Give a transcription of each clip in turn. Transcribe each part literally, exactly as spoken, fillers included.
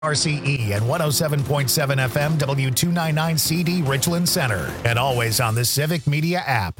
R C E and one oh seven point seven F M W two ninety-nine C D Richland Center, and always on the Civic Media app.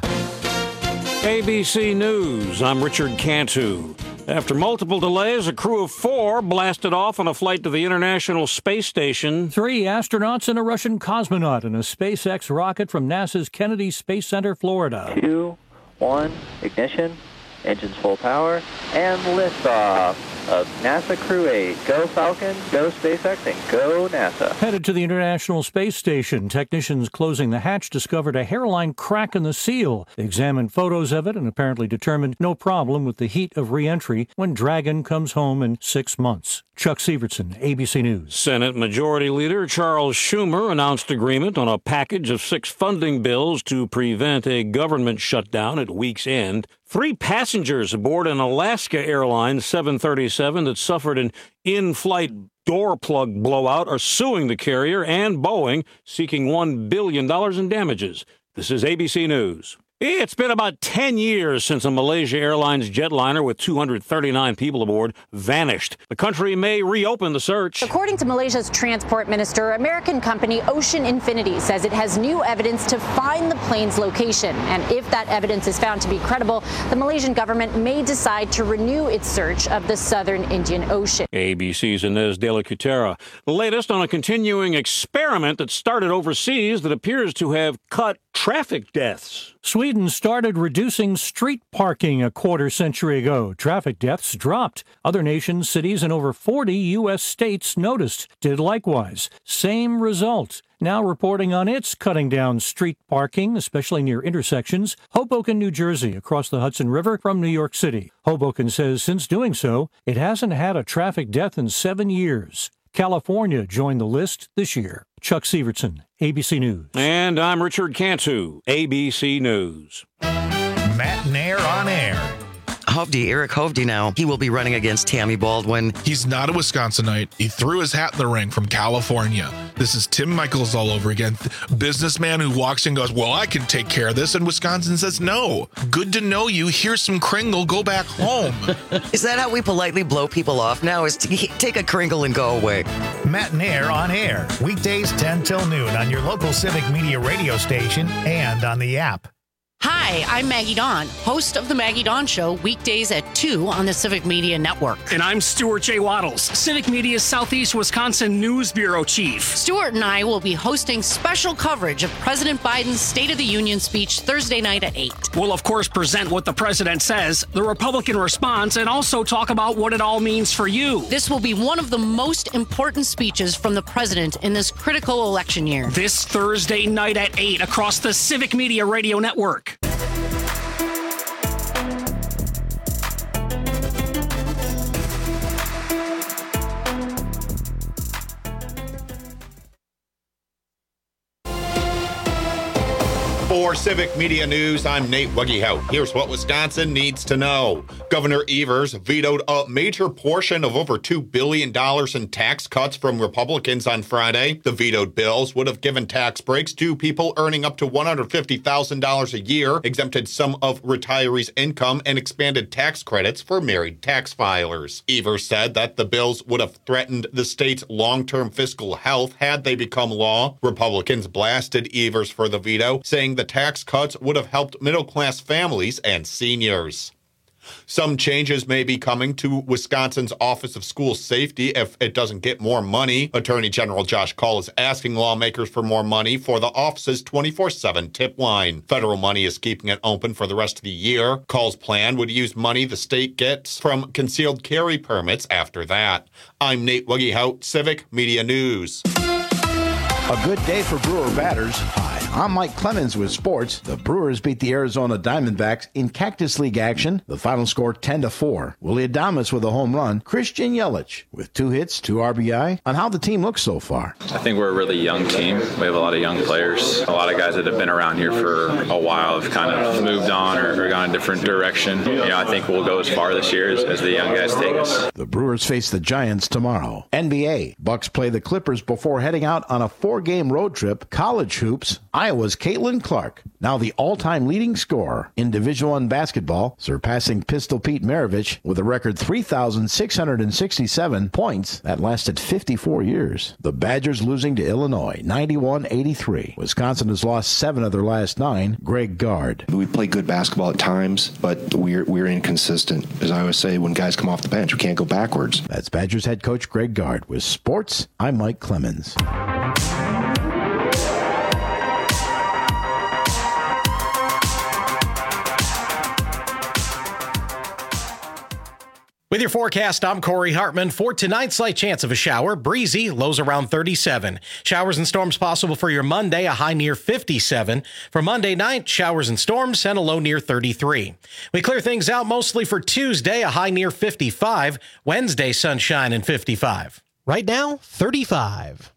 A B C News, I'm Richard Cantu. After multiple delays, a crew of four blasted off on a flight to the International Space Station. Three astronauts and a Russian cosmonaut in a SpaceX rocket from NASA's Kennedy Space Center, Florida. Two, one, ignition, engines full power, and liftoff of NASA Crew eight. Go Falcon, go SpaceX, and go NASA. Headed to the International Space Station, technicians closing the hatch discovered a hairline crack in the seal. They examined photos of it and apparently determined no problem with the heat of re-entry when Dragon comes home in six months. Chuck Sievertson, A B C News. Senate Majority Leader Charles Schumer announced agreement on a package of six funding bills to prevent a government shutdown at week's end. Three passengers aboard an Alaska Airlines seven thirty-seven that suffered an in-flight door plug blowout are suing the carrier and Boeing, seeking one billion dollars in damages. This is A B C News. It's been about ten years since a Malaysia Airlines jetliner with two hundred thirty-nine people aboard vanished. The country may reopen the search. According to Malaysia's transport minister, American company Ocean Infinity says it has new evidence to find the plane's location. And if that evidence is found to be credible, the Malaysian government may decide to renew its search of the southern Indian Ocean. A B C's Inez de la Cutera. The latest on a continuing experiment that started overseas that appears to have cut traffic deaths. Sweden started reducing street parking a quarter century ago. Traffic deaths dropped. Other nations, cities, and over forty U S states noticed, did likewise. Same result. Now reporting on its cutting down street parking, especially near intersections, Hoboken, New Jersey, across the Hudson River from New York City. Hoboken says since doing so, it hasn't had a traffic death in seven years. California joined the list this year. Chuck Sievertson, A B C News. And I'm Richard Cantu, A B C News. Matt Nair on air. Hovde, Eric Hovde now, he will be running against Tammy Baldwin. He's not a Wisconsinite. He threw his hat in the ring from California. This is Tim Michaels all over again. Businessman who walks in and goes, well, I can take care of this. And Wisconsin says, no. Good to know you. Here's some Kringle. Go back home. Is that how we politely blow people off now? Is to take a Kringle and go away? Matt Nair on air. Weekdays ten till noon on your local Civic Media radio station and on the app. Hi, I'm Maggie Dawn, host of The Maggie Dawn Show, weekdays at two on the Civic Media Network. And I'm Stuart J. Waddles, Civic Media's Southeast Wisconsin News Bureau Chief. Stuart and I will be hosting special coverage of President Biden's State of the Union speech Thursday night at eight. We'll, of course, present what the president says, the Republican response, and also talk about what it all means for you. This will be one of the most important speeches from the president in this critical election year. This Thursday night at eight across the Civic Media Radio Network. For Civic Media News, I'm Nate Wuggehout. Here's what Wisconsin needs to know. Governor Evers vetoed a major portion of over two billion dollars in tax cuts from Republicans on Friday. The vetoed bills would have given tax breaks to people earning up to one hundred fifty thousand dollars a year, exempted some of retirees' income, and expanded tax credits for married tax filers. Evers said that the bills would have threatened the state's long-term fiscal health had they become law. Republicans blasted Evers for the veto, saying the tax cuts would have helped middle-class families and seniors. Some changes may be coming to Wisconsin's Office of School Safety if it doesn't get more money. Attorney General Josh Kaul is asking lawmakers for more money for the office's twenty-four seven tip line. Federal money is keeping it open for the rest of the year. Kaul's plan would use money the state gets from concealed carry permits after that. I'm Nate Wuggehout, Civic Media News. A good day for Brewer batters. Hi, I'm Mike Clemens with sports. The Brewers beat the Arizona Diamondbacks in Cactus League action. The final score ten to four. Willie Adames with a home run. Christian Yelich with two hits, two R B I. On how the team looks so far. I think we're a really young team. We have a lot of young players. A lot of guys that have been around here for a while have kind of moved on or, or gone a different direction. You know, I think we'll go as far this year as, as the young guys take us. The Brewers face the Giants tomorrow. N B A. Bucks play the Clippers before heading out on a four-game road trip. College hoops. Iowa's Caitlin Clark, now the all-time leading scorer in Division One basketball, surpassing Pistol Pete Maravich with a record three thousand six hundred sixty-seven points that lasted fifty-four years. The Badgers losing to Illinois, ninety-one eighty-three. Wisconsin has lost seven of their last nine. Greg Gard. We play good basketball at times, but we're we're inconsistent. As I always say, when guys come off the bench, we can't go backwards. That's Badgers head coach Greg Gard. With sports, I'm Mike Clemens. With your forecast, I'm Corey Hartman. For tonight, slight chance of a shower. Breezy, lows around thirty-seven. Showers and storms possible for your Monday, a high near fifty-seven. For Monday night, showers and storms and a low near thirty-three. We clear things out mostly for Tuesday, a high near fifty-five. Wednesday, sunshine and fifty-five. Right now, thirty-five.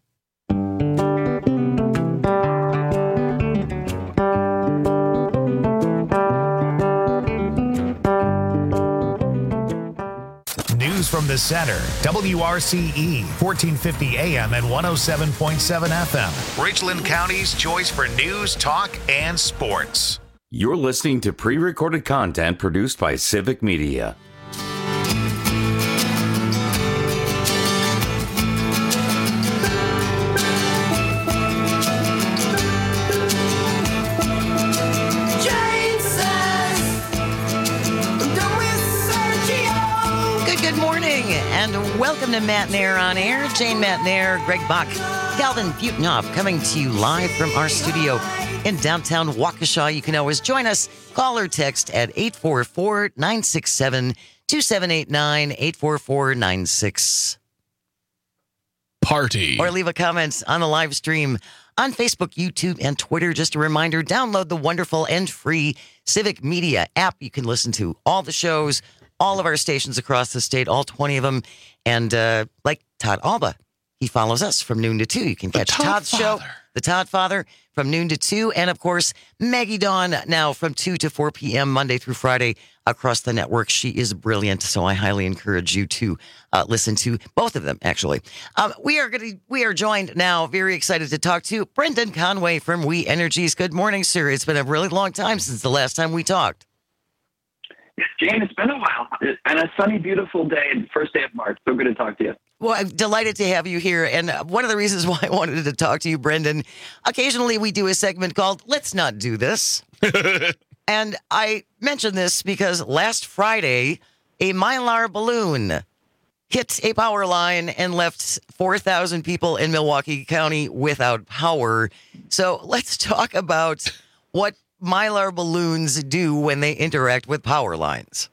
News from the center. W R C E, fourteen fifty A M and one oh seven point seven F M. Richland County's choice for news, talk, and sports. You're listening to pre-recorded content produced by Civic Media. Welcome to Matt Nair on Air. Jane Matt Nair, Greg Bach, Calvin Butenhoff coming to you live from our studio in downtown Waukesha. You can always join us. Call or text at eight four four, nine six seven, two seven eight nine, eight four four, nine six. Party. Or leave a comment on the live stream on Facebook, YouTube, and Twitter. Just a reminder, download the wonderful and free Civic Media app. You can listen to all the shows, all of our stations across the state, all twenty of them. And uh, like Todd Alba, he follows us from noon to two. You can catch Todd's show, The Todd Father, from noon to two. And, of course, Maggie Dawn now from two to four p.m. Monday through Friday across the network. She is brilliant, so I highly encourage you to uh, listen to both of them, actually. Um, we are gonna, we are joined now, very excited to talk to Brendan Conway from We Energies. Good morning, sir. It's been a really long time since the last time we talked. Jane, it's been a while. And a sunny, beautiful day, first day of March. So good to talk to you. Well, I'm delighted to have you here. And one of the reasons why I wanted to talk to you, Brendan, occasionally we do a segment called Let's Not Do This. And I mention this because last Friday, a Mylar balloon hit a power line and left four thousand people in Milwaukee County without power. So let's talk about what Mylar balloons do when they interact with power lines.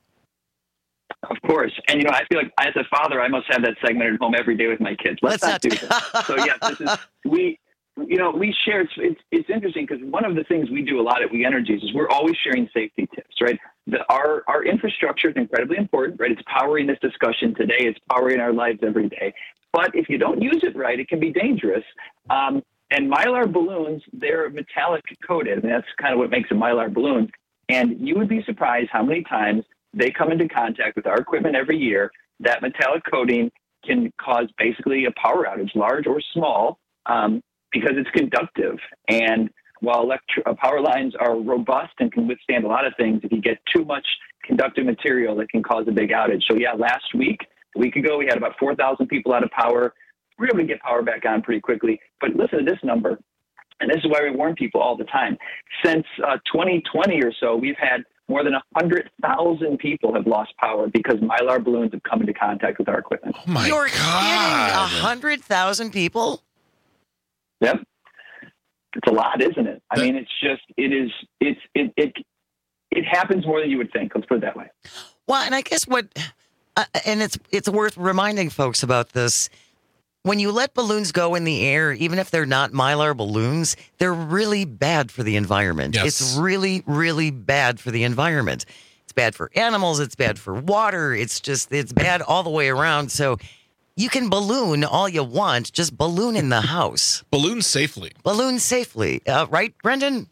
Of course. And, you know, I feel like as a father, I must have that segment at home every day with my kids. Let's, Let's not, not do this. So, yeah, this is, we, you know, we share, it's, it's, it's interesting because one of the things we do a lot at We Energies is we're always sharing safety tips, right? The, our, our infrastructure is incredibly important, right? It's powering this discussion today. It's powering our lives every day. But if you don't use it right, it can be dangerous. Um, And Mylar balloons, they're metallic coated. And that's kind of what makes a Mylar balloon. And you would be surprised how many times they come into contact with our equipment every year. That metallic coating can cause basically a power outage, large or small, um, because it's conductive. And while electri- uh, power lines are robust and can withstand a lot of things, if you get too much conductive material, it can cause a big outage. So, yeah, last week, a week ago, we had about four thousand people out of power. We were able to get power back on pretty quickly. But listen to this number, and this is why we warn people all the time. Since uh, twenty twenty or so, we've had more than one hundred thousand people have lost power because Mylar balloons have come into contact with our equipment. Oh, my You're God. kidding? one hundred thousand people? Yep. It's a lot, isn't it? I mean, it's just, it is, it's, it, it, it happens more than you would think. Let's put it that way. Well, and I guess what, uh, and it's it's worth reminding folks about this. When you let balloons go in the air, even if they're not Mylar balloons, they're really bad for the environment. Yes. It's really, really bad for the environment. It's bad for animals. It's bad for water. It's just, it's bad all the way around. So you can balloon all you want. Just balloon in the house. Balloon safely. Balloon safely. Uh, right, Brendan?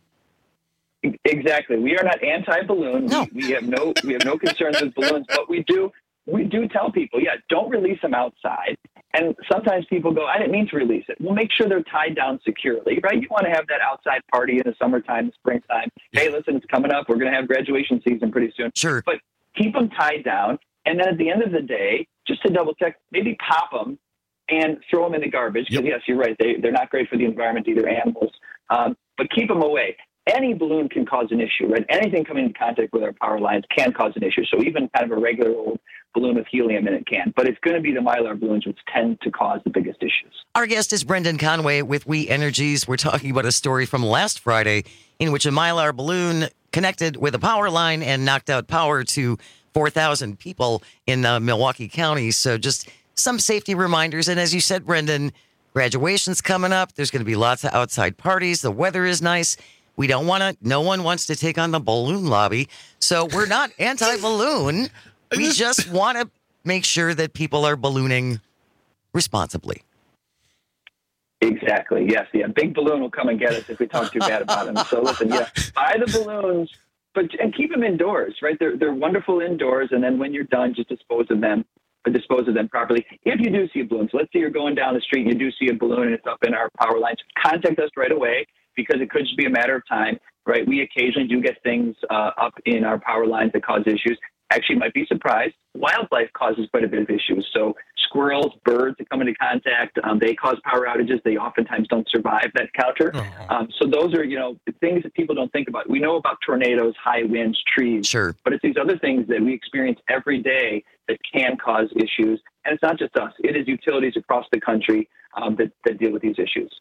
Exactly. We are not anti-balloon. No. We, we have no, we have no concerns with balloons, but we do, we do tell people, yeah, don't release them outside. And sometimes people go, I didn't mean to release it. Well, make sure they're tied down securely, right? You want to have that outside party in the summertime, the springtime. Hey, listen, it's coming up. We're going to have graduation season pretty soon. Sure. But keep them tied down. And then at the end of the day, just to double check, maybe pop them and throw them in the garbage. Because, yep. yes, you're right. They, they're not great for the environment, either animals. Um, but keep them away. Any balloon can cause an issue, right? Anything coming in contact with our power lines can cause an issue. So even kind of a regular old balloon with helium in it can. But it's going to be the Mylar balloons which tend to cause the biggest issues. Our guest is Brendan Conway with We Energies. We're talking about a story from last Friday in which a Mylar balloon connected with a power line and knocked out power to four thousand people in uh, Milwaukee County. So just some safety reminders. And as you said, Brendan, graduation's coming up. There's going to be lots of outside parties. The weather is nice. We don't want to, no one wants to take on the balloon lobby. So we're not anti-balloon. We just want to make sure that people are ballooning responsibly. Exactly. Yes. Yeah. Big balloon will come and get us if we talk too bad about them. So listen, yeah, buy the balloons, but and keep them indoors, right? They're, they're wonderful indoors. And then when you're done, just dispose of them, but dispose of them properly. If you do see a balloon, so let's say you're going down the street and you do see a balloon and it's up in our power lines, contact us right away. Because it could just be a matter of time, right? We occasionally do get things uh, up in our power lines that cause issues. Actually, you might be surprised. Wildlife causes quite a bit of issues. So squirrels, birds that come into contact, um, they cause power outages. They oftentimes don't survive that counter. Oh. Um, so those are, you know, things that people don't think about. We know about tornadoes, high winds, trees. Sure. But it's these other things that we experience every day that can cause issues. And it's not just us. It is utilities across the country um, that, that deal with these issues.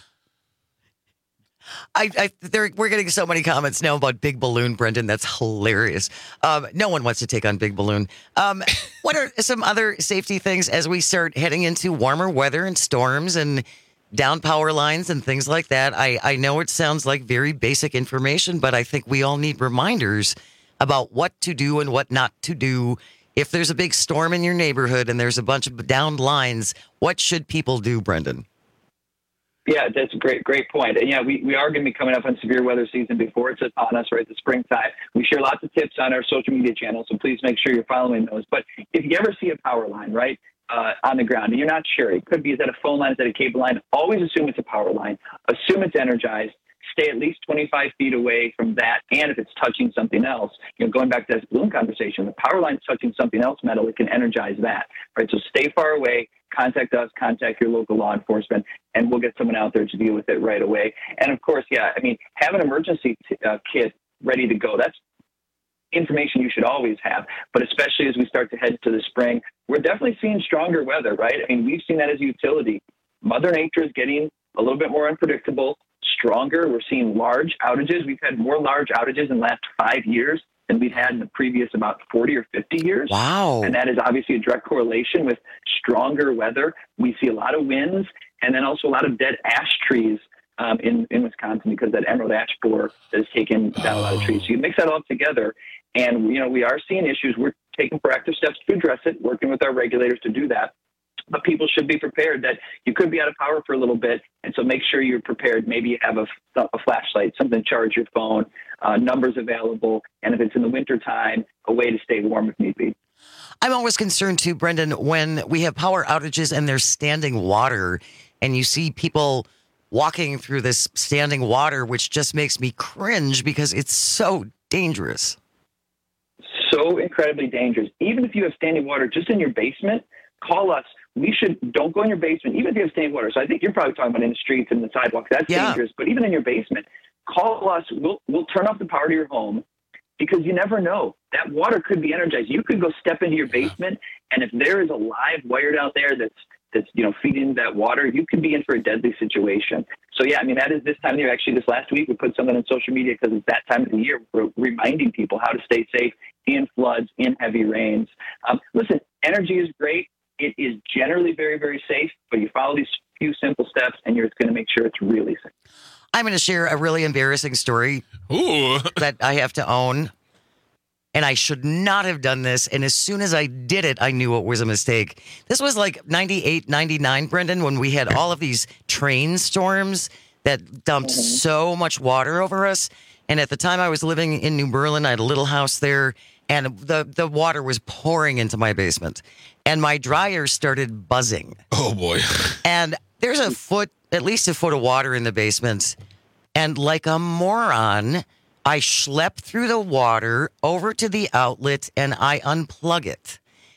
I, I we're getting so many comments now about Big Balloon, Brendan. That's hilarious. Um, no one wants to take on Big Balloon. Um, what are some other safety things as we start heading into warmer weather and storms and down power lines and things like that? I, I know it sounds like very basic information, but I think we all need reminders about what to do and what not to do. If there's a big storm in your neighborhood and there's a bunch of downed lines, what should people do, Brendan? Yeah, that's a great, great point. And yeah, we, we are going to be coming up on severe weather season before it's upon us, right? The springtime. We share lots of tips on our social media channels, so please make sure you're following those. But if you ever see a power line, right, uh, on the ground, and you're not sure, it could be is that a phone line, is that a cable line? Always assume it's a power line. Assume it's energized. Stay at least twenty-five feet away from that. And if it's touching something else, you know, going back to this balloon conversation, the power line's touching something else metal, it can energize that, right? So stay far away. Contact us, contact your local law enforcement, and we'll get someone out there to deal with it right away. And of course, yeah, I mean, have an emergency t- uh, kit ready to go. That's information you should always have, but especially as we start to head to the spring, we're definitely seeing stronger weather, right? I mean, we've seen that as a utility. Mother Nature is getting a little bit more unpredictable, stronger. We're seeing large outages. We've had more large outages in the last five years than we've had in the previous about forty or fifty years. Wow. And that is obviously a direct correlation with stronger weather. We see a lot of winds and then also a lot of dead ash trees um, in, in Wisconsin because that emerald ash borer has taken down a lot of trees. So you mix that all together and, you know, we are seeing issues. We're taking proactive steps to address it, working with our regulators to do that. But people should be prepared that you could be out of power for a little bit. And so make sure you're prepared. Maybe you have a, a flashlight, something to charge your phone, uh, numbers available. And if it's in the wintertime, a way to stay warm if need be. I'm always concerned too, Brendan, when we have power outages and there's standing water and you see people walking through this standing water, which just makes me cringe because it's so dangerous. So incredibly dangerous. Even if you have standing water just in your basement, call us. We should, don't go in your basement, even if you have standing water. So I think you're probably talking about in the streets and the sidewalks. That's yeah. dangerous. But even in your basement, call us. We'll we'll turn off the power to your home because you never know. That water could be energized. You could go step into your basement, and if there is a live wire out there that's that's you know feeding that water, you could be in for a deadly situation. So yeah, I mean that is this time of year. Actually, this last week we put something on social media because it's that time of the year. We're reminding people how to stay safe in floods, in heavy rains. Um, listen, energy is great. It is generally very, very safe, but you follow these few simple steps and you're going to make sure it's really safe. I'm going to share a really embarrassing story Ooh. that I have to own. And I should not have done this. And as soon as I did it, I knew it was a mistake. This was like ninety-eight, ninety-nine, Brendan, when we had all of these train storms that dumped mm-hmm. so much water over us. And at the time I was living in New Berlin, I had a little house there. and the, the water was pouring into my basement, and my dryer started buzzing. Oh, boy. And there's a foot, at least a foot of water in the basement, and like a moron, I schlep through the water over to the outlet, and I unplug it.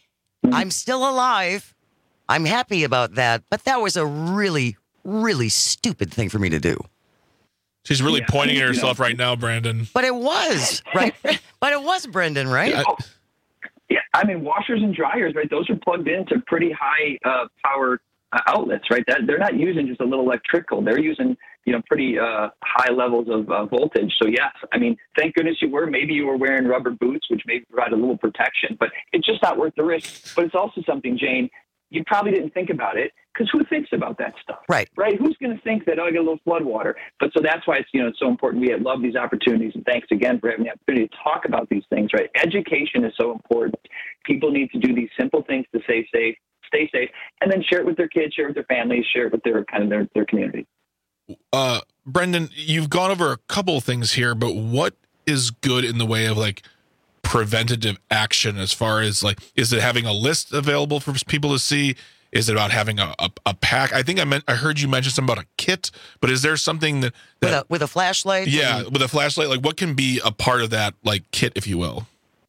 I'm still alive. I'm happy about that, but that was a really, really stupid thing for me to do. She's really Yeah, pointing I mean, at herself you know, right now, Brandon. But it was, right? But it was, Brendan, right? Yeah, Oh, yeah, I mean, washers and dryers, right? Those are plugged into pretty high uh, power uh, outlets, right? That they're not using just a little electrical; they're using, you know, pretty uh, high levels of uh, voltage. So yes, I mean, thank goodness you were. Maybe you were wearing rubber boots, which may provide a little protection, but it's just not worth the risk. But it's also something, Jane, you probably didn't think about it, because who thinks about that stuff? Right. Right. Who's going to think that, oh, I get a little flood water? But so that's why it's, you know, it's so important. We love these opportunities. And thanks again for having the opportunity to talk about these things, right? Education is so important. People need to do these simple things to stay safe, stay safe, and then share it with their kids, share it with their families, share it with their kind of their, their community. Uh, Brendan, you've gone over a couple of things here, but what is good in the way of like preventative action as far as like, is it having a list available for people to see? Is it about having a, a, a pack? I think I meant, I heard you mention something about a kit, but is there something that, that With a, with a flashlight? yeah, and- with a flashlight, like what can be a part of that like kit, if you will?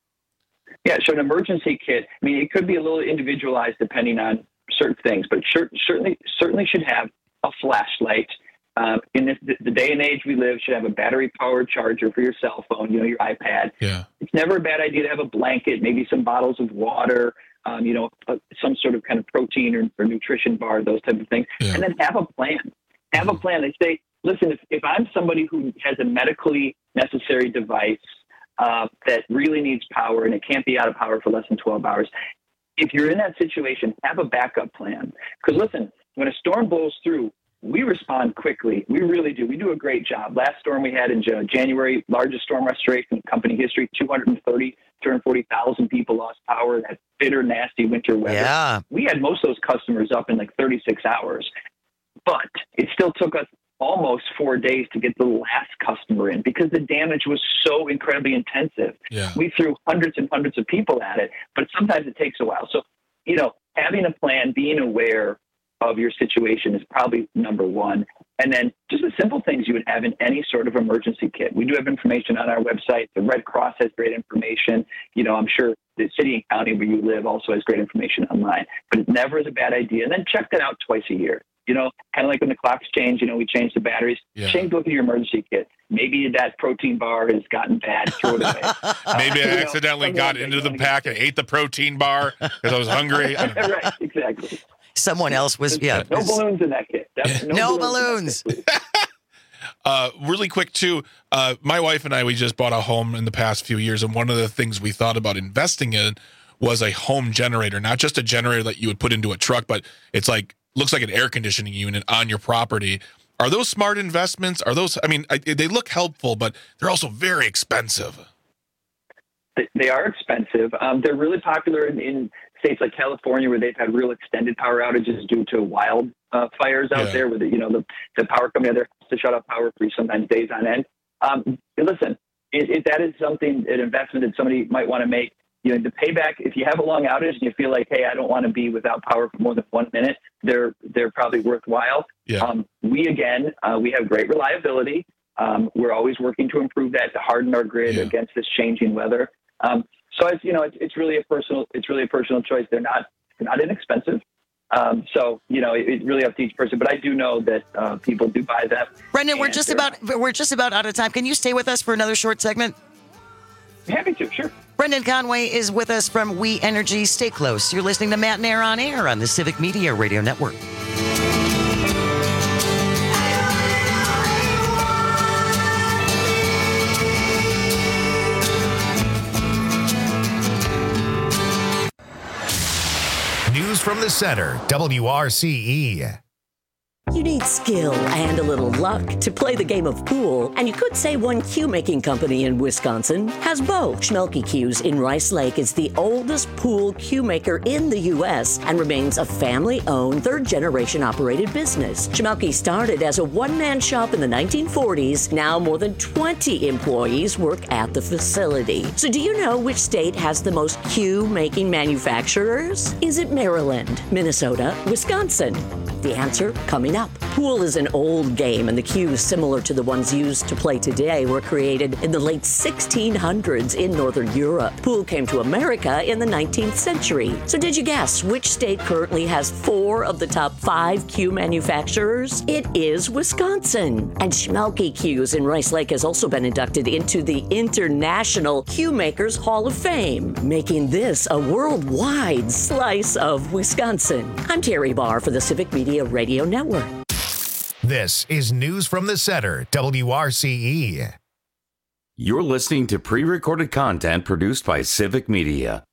Yeah, so an emergency kit, I mean, it could be a little individualized depending on certain things, but sure, certainly certainly should have a flashlight. Um, in this, the day and age we live, should have a battery-powered charger for your cell phone, you know, your iPad. Yeah. It's never a bad idea to have a blanket, maybe some bottles of water, um, you know, uh, some sort of kind of protein or, or nutrition bar, those type of things, Yeah. and then have a plan. Have a plan. They say, listen, if, if I'm somebody who has a medically necessary device uh, that really needs power and it can't be out of power for less than twelve hours, if you're in that situation, have a backup plan. Because listen, when a storm blows through, we respond quickly. We really do. We do a great job. Last storm we had in January, largest storm restoration in company history, two hundred thirty, two hundred forty thousand people lost power in that bitter, nasty winter weather. Yeah. We had most of those customers up in like thirty-six hours. But it still took us almost four days to get the last customer in because the damage was so incredibly intensive. Yeah. We threw hundreds and hundreds of people at it, but sometimes it takes a while. So, you know, having a plan, being aware of your situation is probably number one. And then just the simple things you would have in any sort of emergency kit. We do have information on our website. The Red Cross has great information. You know, I'm sure the city and county where you live also has great information online, but it never is a bad idea. And then check that out twice a year. You know, kind of like when the clocks change, you know, we change the batteries. Yeah. Change the look at your emergency kit. Maybe that protein bar has gotten bad. Throw it away. Maybe I You know, accidentally something got like into that. the pack and ate the protein bar because I was hungry. I don't know. Right, exactly. Someone else was, yeah. No balloons in that kit. That's, no, No balloons. in that kit, Uh, really quick too, uh, my wife and I, we just bought a home in the past few years, and one of the things we thought about investing in was a home generator, not just a generator that you would put into a truck, but it's like, looks like an air conditioning unit on your property. Are those smart investments? Are those, I mean, I, they look helpful, but they're also very expensive. They, they are expensive. Um, they're really popular in, in states like California, where they've had real extended power outages due to wild uh, fires out Yeah. there, where the, you know the, the power company out there has to shut off power for sometimes days on end. Um, listen, if, if that is something, an investment that somebody might want to make, you know, the payback, if you have a long outage and you feel like, hey, I don't want to be without power for more than one minute, they're they're probably worthwhile. Yeah. Um, we, again, uh, we have great reliability. Um, we're always working to improve that, to harden our grid Yeah. against this changing weather. Um, so it's, you know, it's, it's really a personal, it's really a personal choice. They're not, they're not inexpensive. Um, so, you know, it, it's really up to each person, but I do know that uh, people do buy them. Brendan, we're And just they're- about we're just about out of time. Can you stay with us for another short segment? Happy to, sure. Brendan Conway is with us from We Energy. Stay close. You're listening to Matt and Air on Air on the Civic Media Radio Network. News from the center, W R C E. You need skill and a little luck to play the game of pool, and you could say one cue-making company in Wisconsin has both. Schmelke Cues in Rice Lake is the oldest pool cue maker in the U S and remains a family-owned, third-generation operated business. Schmelke started as a one-man shop in the nineteen forties. Now more than twenty employees work at the facility. So do you know which state has the most cue-making manufacturers? Is it Maryland, Minnesota, Wisconsin? The answer coming up. Pool is an old game, and the cues similar to the ones used to play today were created in the late sixteen hundreds in Northern Europe. Pool came to America in the nineteenth century. So did you guess which state currently has four of the top five cue manufacturers? It is Wisconsin. And Schmelke Cues in Rice Lake has also been inducted into the International Cue Makers Hall of Fame, making this a worldwide slice of Wisconsin. I'm Terry Barr for the Civic Media Radio Network. This is News from the Center, W R C E. You're listening to pre-recorded content produced by Civic Media.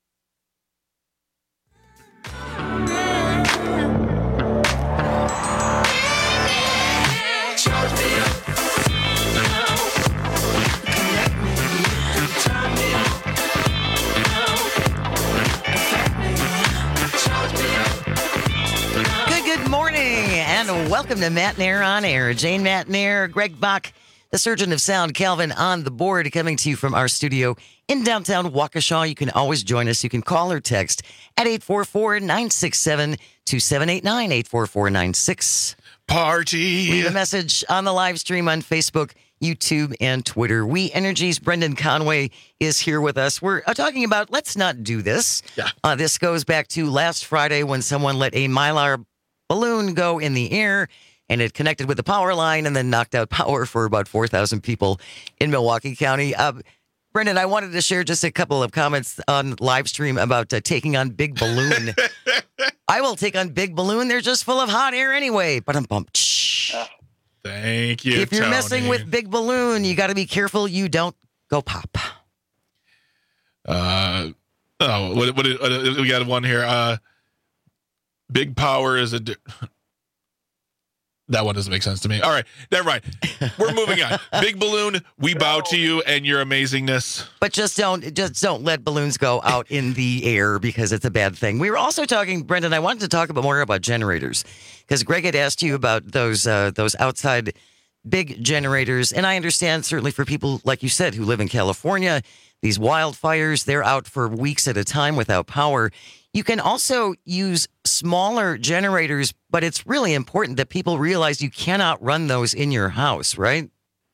Good morning and welcome to Matt Nair on Air. Jane Matt Nair, Greg Bach, the surgeon of sound, Calvin on the board, coming to you from our studio in downtown Waukesha. You can always join us. You can call or text at eight four four, nine six seven, two seven eight nine, eight four four nine six. Party. Leave a message on the live stream on Facebook, YouTube, and Twitter. We Energy's Brendan Conway is here with us. We're uh, talking about let's not do this. Yeah. Uh, this goes back to last Friday when someone let a Mylar balloon go in the air, and it connected with the power line and then knocked out power for about four thousand people in Milwaukee County. Uh, Brendan, I wanted to share just a couple of comments on live stream about uh, taking on Big Balloon. I will take on Big Balloon. They're just full of hot air anyway. But I'm bumped. Thank you, If you're Tony. messing with Big Balloon, you got to be careful you don't go pop. Uh, oh, what, what, what, we got one here. Uh, Big power is a. Di- that one doesn't make sense to me. All right, never mind. We're moving on. Big Balloon, we bow to you and your amazingness. But just don't, just don't let balloons go out in the air because it's a bad thing. We were also talking, Brendan. I wanted to talk about more about generators because Greg had asked you about those uh, those outside big generators, and I understand certainly for people like you said who live in California, these wildfires, they're out for weeks at a time without power. You can also use smaller generators, but it's really important that people realize you cannot run those in your house, right?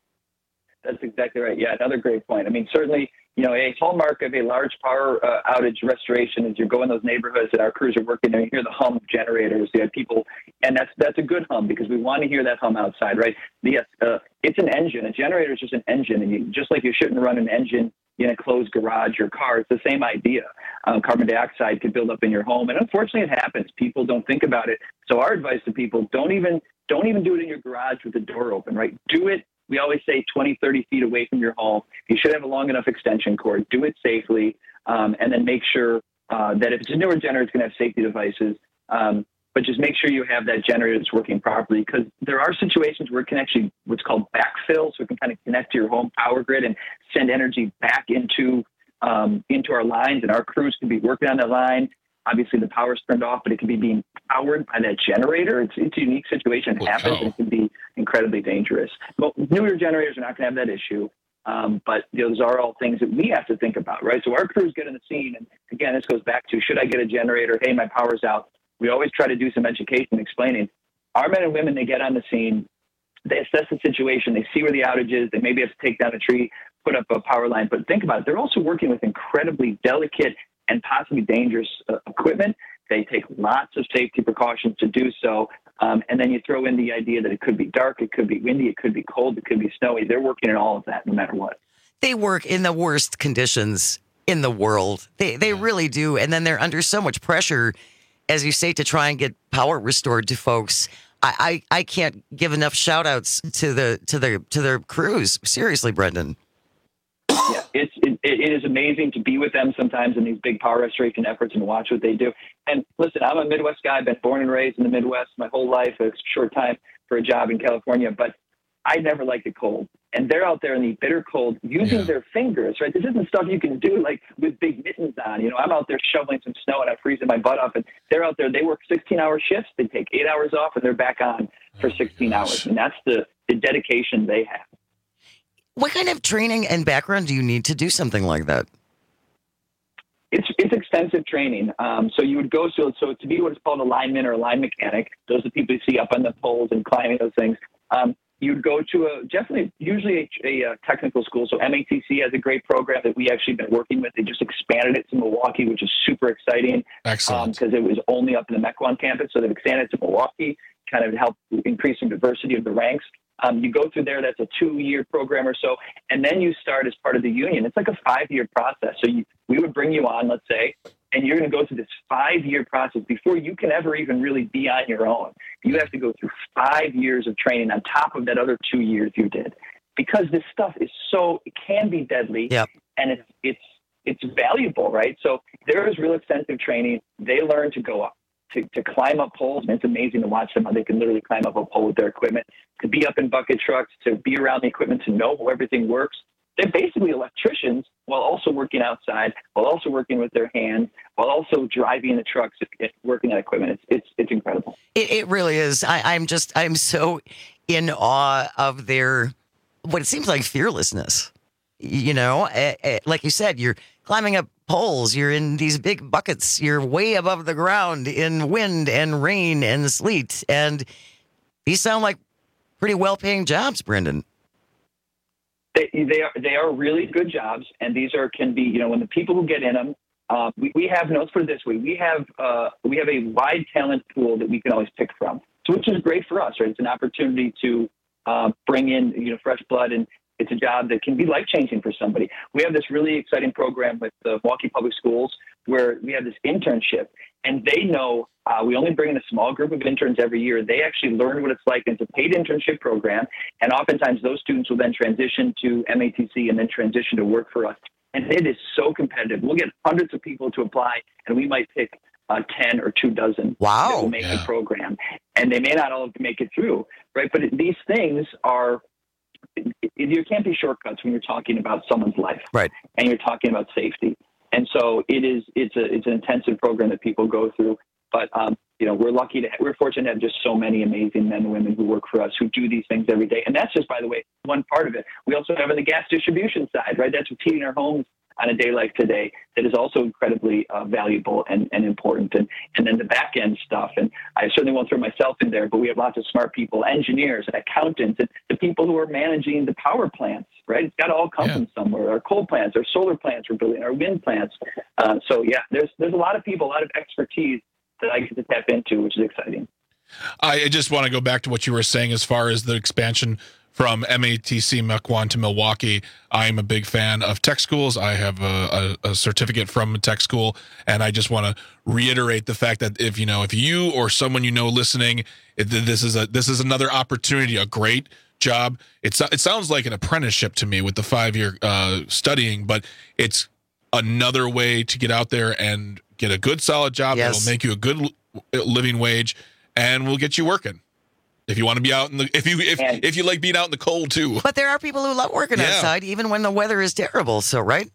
That's exactly right. Yeah, another great point. I mean, certainly, you know, a hallmark of a large power uh, outage restoration is you go in those neighborhoods that our crews are working and you hear the hum of generators. You have people, and that's that's a good hum because we want to hear that hum outside, right? Yes, uh, it's an engine. A generator is just an engine, and you, just like you shouldn't run an engine in a closed garage or car, it's the same idea. Um, carbon dioxide can build up in your home, and unfortunately, it happens. People don't think about it. So our advice to people: don't even don't even do it in your garage with the door open, right? Do it. We always say twenty, thirty feet away from your home. You should have a long enough extension cord. Do it safely, um, and then make sure uh, that if it's a newer generator, it's going to have safety devices. Um, but just make sure you have that generator that's working properly, because there are situations where it can actually what's called backfill, so it can kind of connect to your home power grid and send energy back into um, into our lines, and our crews can be working on that line. Obviously, the power's turned off, but it can be being powered by that generator. It's, it's a unique situation. It happens, and it can be incredibly dangerous. But newer generators are not going to have that issue. Um, but those are all things that we have to think about, right? So our crews get in the scene, and again, this goes back to, should I get a generator? Hey, my power's out. We always try to do some education explaining. Our men and women, they get on the scene, they assess the situation, they see where the outage is, they maybe have to take down a tree, put up a power line. But think about it, they're also working with incredibly delicate and possibly dangerous uh, equipment. They take lots of safety precautions to do so. Um, and then you throw in the idea that it could be dark, it could be windy, it could be cold, it could be snowy. They're working in all of that no matter what. They work in the worst conditions in the world. They they really do. And then they're under so much pressure, as you say, to try and get power restored to folks. I, I, I can't give enough shout outs to the to the to their crews. Seriously, Brendan. Yeah, it's it, it, it is amazing to be with them sometimes in these big power restoration efforts and watch what they do. And listen, I'm a Midwest guy. I've been born and raised in the Midwest my whole life, a short time for a job in California, but I never liked it cold. And they're out there in the bitter cold using yeah. their fingers, right? This isn't stuff you can do like with big mittens on. You know, I'm out there shoveling some snow and I'm freezing my butt off, and they're out there, they work sixteen hour shifts. They take eight hours off and they're back on for sixteen hours. And that's the, the dedication they have. What kind of training and background do you need to do something like that? It's it's extensive training. Um, so you would go, so, so to be what is called a lineman or a line mechanic, those are the people you see up on the poles and climbing those things. Um, You'd go to a definitely usually a, a, a technical school. So M A T C has a great program that we actually been working with. They just expanded it to Milwaukee, which is super exciting. Excellent. Because um, it was only up in the Mequon campus, so they've expanded to Milwaukee, kind of help increase the diversity of the ranks. Um, you go through there. That's a two-year program or so, and then you start as part of the union. It's like a five-year process. So you, we would bring you on, let's say, and you're going to go through this five-year process before you can ever even really be on your own. You have to go through five years of training on top of that other two years you did, because this stuff is so, it can be deadly, yep. and it's it's it's valuable, right? So there is real extensive training. They learn to go up, to, to climb up poles. And it's amazing to watch them how they can literally climb up a pole with their equipment, to be up in bucket trucks, to be around the equipment, to know how everything works. They're basically electricians while also working outside, while also working with their hands, while also driving the trucks, working on equipment. It's it's it's incredible. It, it really is. I, I'm just I'm so in awe of their what it seems like fearlessness. You know, eh, eh, like you said, you're climbing up poles. You're in these big buckets. You're way above the ground in wind and rain and sleet. And these sound like pretty well-paying jobs, Brendan. They, they are they are really good jobs, and these are can be, you know, when the people who get in them, uh, we, we have, no, let's put it this way, we have uh, we have a wide talent pool that we can always pick from, so which is great for us, right? It's an opportunity to uh, bring in, you know, fresh blood, and it's a job that can be life-changing for somebody. We have this really exciting program with the Milwaukee Public Schools where we have this internship, and they know uh, we only bring in a small group of interns every year. They actually learn what it's like. It's a paid internship program, and oftentimes those students will then transition to M A T C and then transition to work for us. And it is so competitive. We'll get hundreds of people to apply, and we might pick uh, ten or two dozen wow. that will make yeah. the program. And they may not all make it through, right? But these things are, you can't be shortcuts when you're talking about someone's life, right? And you're talking about safety. And so it is. It's a it's an intensive program that people go through. But um, you know, we're lucky to we're fortunate to have just so many amazing men and women who work for us who do these things every day. And that's just, by the way, one part of it. We also have on the gas distribution side, right? That's what's heating our homes on a day like today. That is also incredibly uh, valuable and, and important. And and then the back end stuff. And I certainly won't throw myself in there, but we have lots of smart people, engineers and accountants, and the people who are managing the power plants, right? It's got to all come yeah. from somewhere. Our coal plants, our solar plants we're building, our wind plants. Uh, so yeah, there's there's a lot of people, a lot of expertise that I get to tap into, which is exciting. I just want to go back to what you were saying as far as the expansion from M A T C Mequon to Milwaukee. I'm a big fan of tech schools. I have a, a, a certificate from a tech school, and I just want to reiterate the fact that if you know, if you or someone you know listening, it, this is a this is another opportunity, a great job. It's it sounds like an apprenticeship to me with the five year uh, studying, but it's another way to get out there and get a good solid job yes. that'll make you a good living wage, and we'll get you working. If you want to be out in the, if you if if you like being out in the cold too. But there are people who love working yeah. outside, even when the weather is terrible. So right?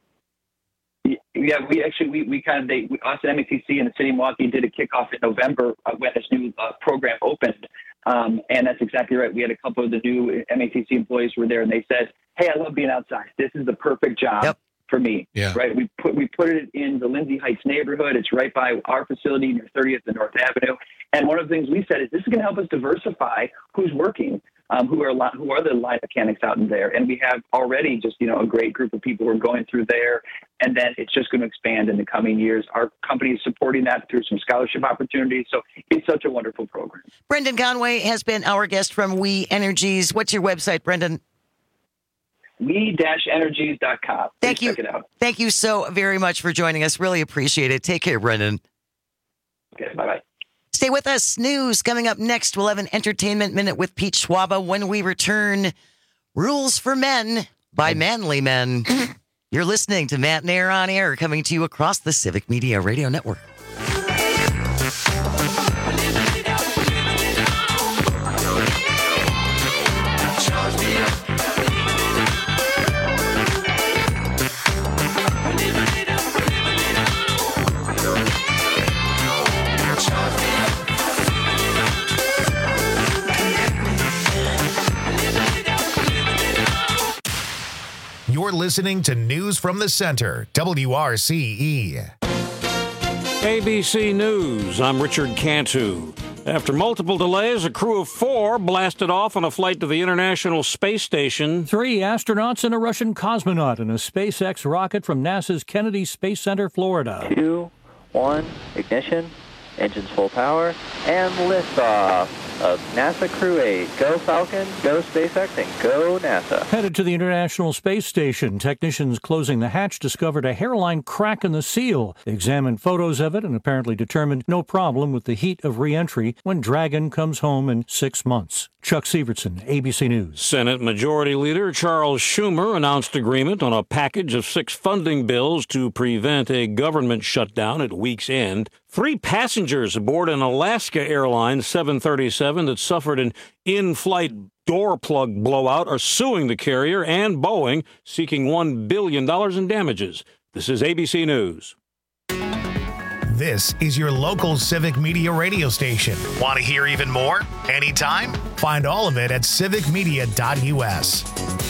Yeah, we actually we, we kind of they us at M A T C and the city of Milwaukee did a kickoff in November uh, when this new uh, program opened, um, and that's exactly right. We had a couple of the new M A T C employees were there, and they said, "Hey, I love being outside. This is the perfect job." Yep. For me, yeah. right? We put we put it in the Lindsay Heights neighborhood. It's right by our facility near thirtieth and North Avenue. And one of the things we said is this is going to help us diversify who's working, um, who are who are the line mechanics out in there. And we have already just you know a great group of people who are going through there. And then it's just going to expand in the coming years. Our company is supporting that through some scholarship opportunities. So it's such a wonderful program. Brendan Conway has been our guest from We Energies. What's your website, Brendan? we dash energies dot com. Thank Please you. Check it out. Thank you so very much for joining us. Really appreciate it. Take care, Brendan. Okay, bye-bye. Stay with us. News coming up next. We'll have an entertainment minute with Pete Schwaba when we return. Rules for Men by Manly Men. You're listening to Matt and Air on Air, coming to you across the Civic Media Radio Network. You're listening to News from the Center, W R C E. A B C News, I'm Richard Cantu. After multiple delays, a crew of four blasted off on a flight to the International Space Station. Three astronauts and a Russian cosmonaut in a SpaceX rocket from NASA's Kennedy Space Center, Florida. Two, one, ignition, engines full power, and liftoff of NASA Crew eight. Go Falcon, go SpaceX, and go NASA. Headed to the International Space Station, technicians closing the hatch discovered a hairline crack in the seal. They examined photos of it and apparently determined no problem with the heat of re-entry when Dragon comes home in six months. Chuck Sievertson, A B C News. Senate Majority Leader Charles Schumer announced agreement on a package of six funding bills to prevent a government shutdown at week's end. Three passengers aboard an Alaska Airlines seven thirty-seven that suffered an in-flight door plug blowout are suing the carrier and Boeing, seeking one billion dollars in damages. This is A B C News. This is your local Civic Media radio station. Want to hear even more? Anytime? Find all of it at civic media dot U S.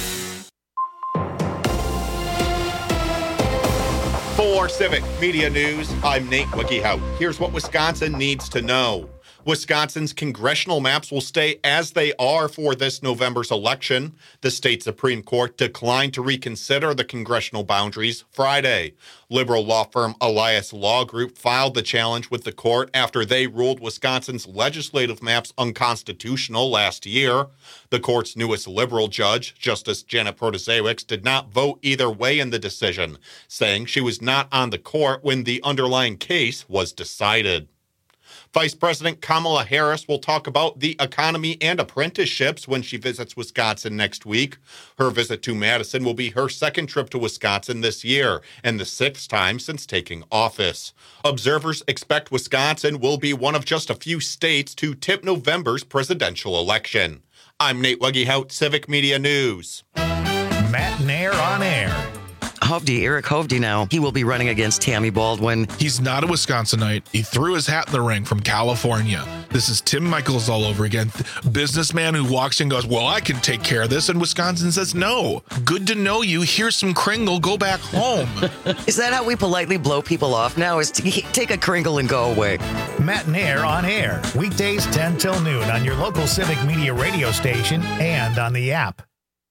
For Civic Media News, I'm Nate Wickyhout. Here's what Wisconsin needs to know. Wisconsin's congressional maps will stay as they are for this November's election. The state Supreme Court declined to reconsider the congressional boundaries Friday. Liberal law firm Elias Law Group filed the challenge with the court after they ruled Wisconsin's legislative maps unconstitutional last year. The court's newest liberal judge, Justice Janet Protasiewicz, did not vote either way in the decision, saying she was not on the court when the underlying case was decided. Vice President Kamala Harris will talk about the economy and apprenticeships when she visits Wisconsin next week. Her visit to Madison will be her second trip to Wisconsin this year and the sixth time since taking office. Observers expect Wisconsin will be one of just a few states to tip November's presidential election. I'm Nate Weggehout, Civic Media News. Matt and Air on Air. Hovde, Eric Hovde now, he will be running against Tammy Baldwin. He's not a Wisconsinite. He threw his hat in the ring from California. This is Tim Michaels all over again. Businessman who walks in and goes, well, I can take care of this. And Wisconsin says, no. Good to know you. Here's some Kringle. Go back home. Is that how we politely blow people off now? Is to take a Kringle and go away? Matt and Air on Air. Weekdays ten till noon on your local Civic Media radio station and on the app.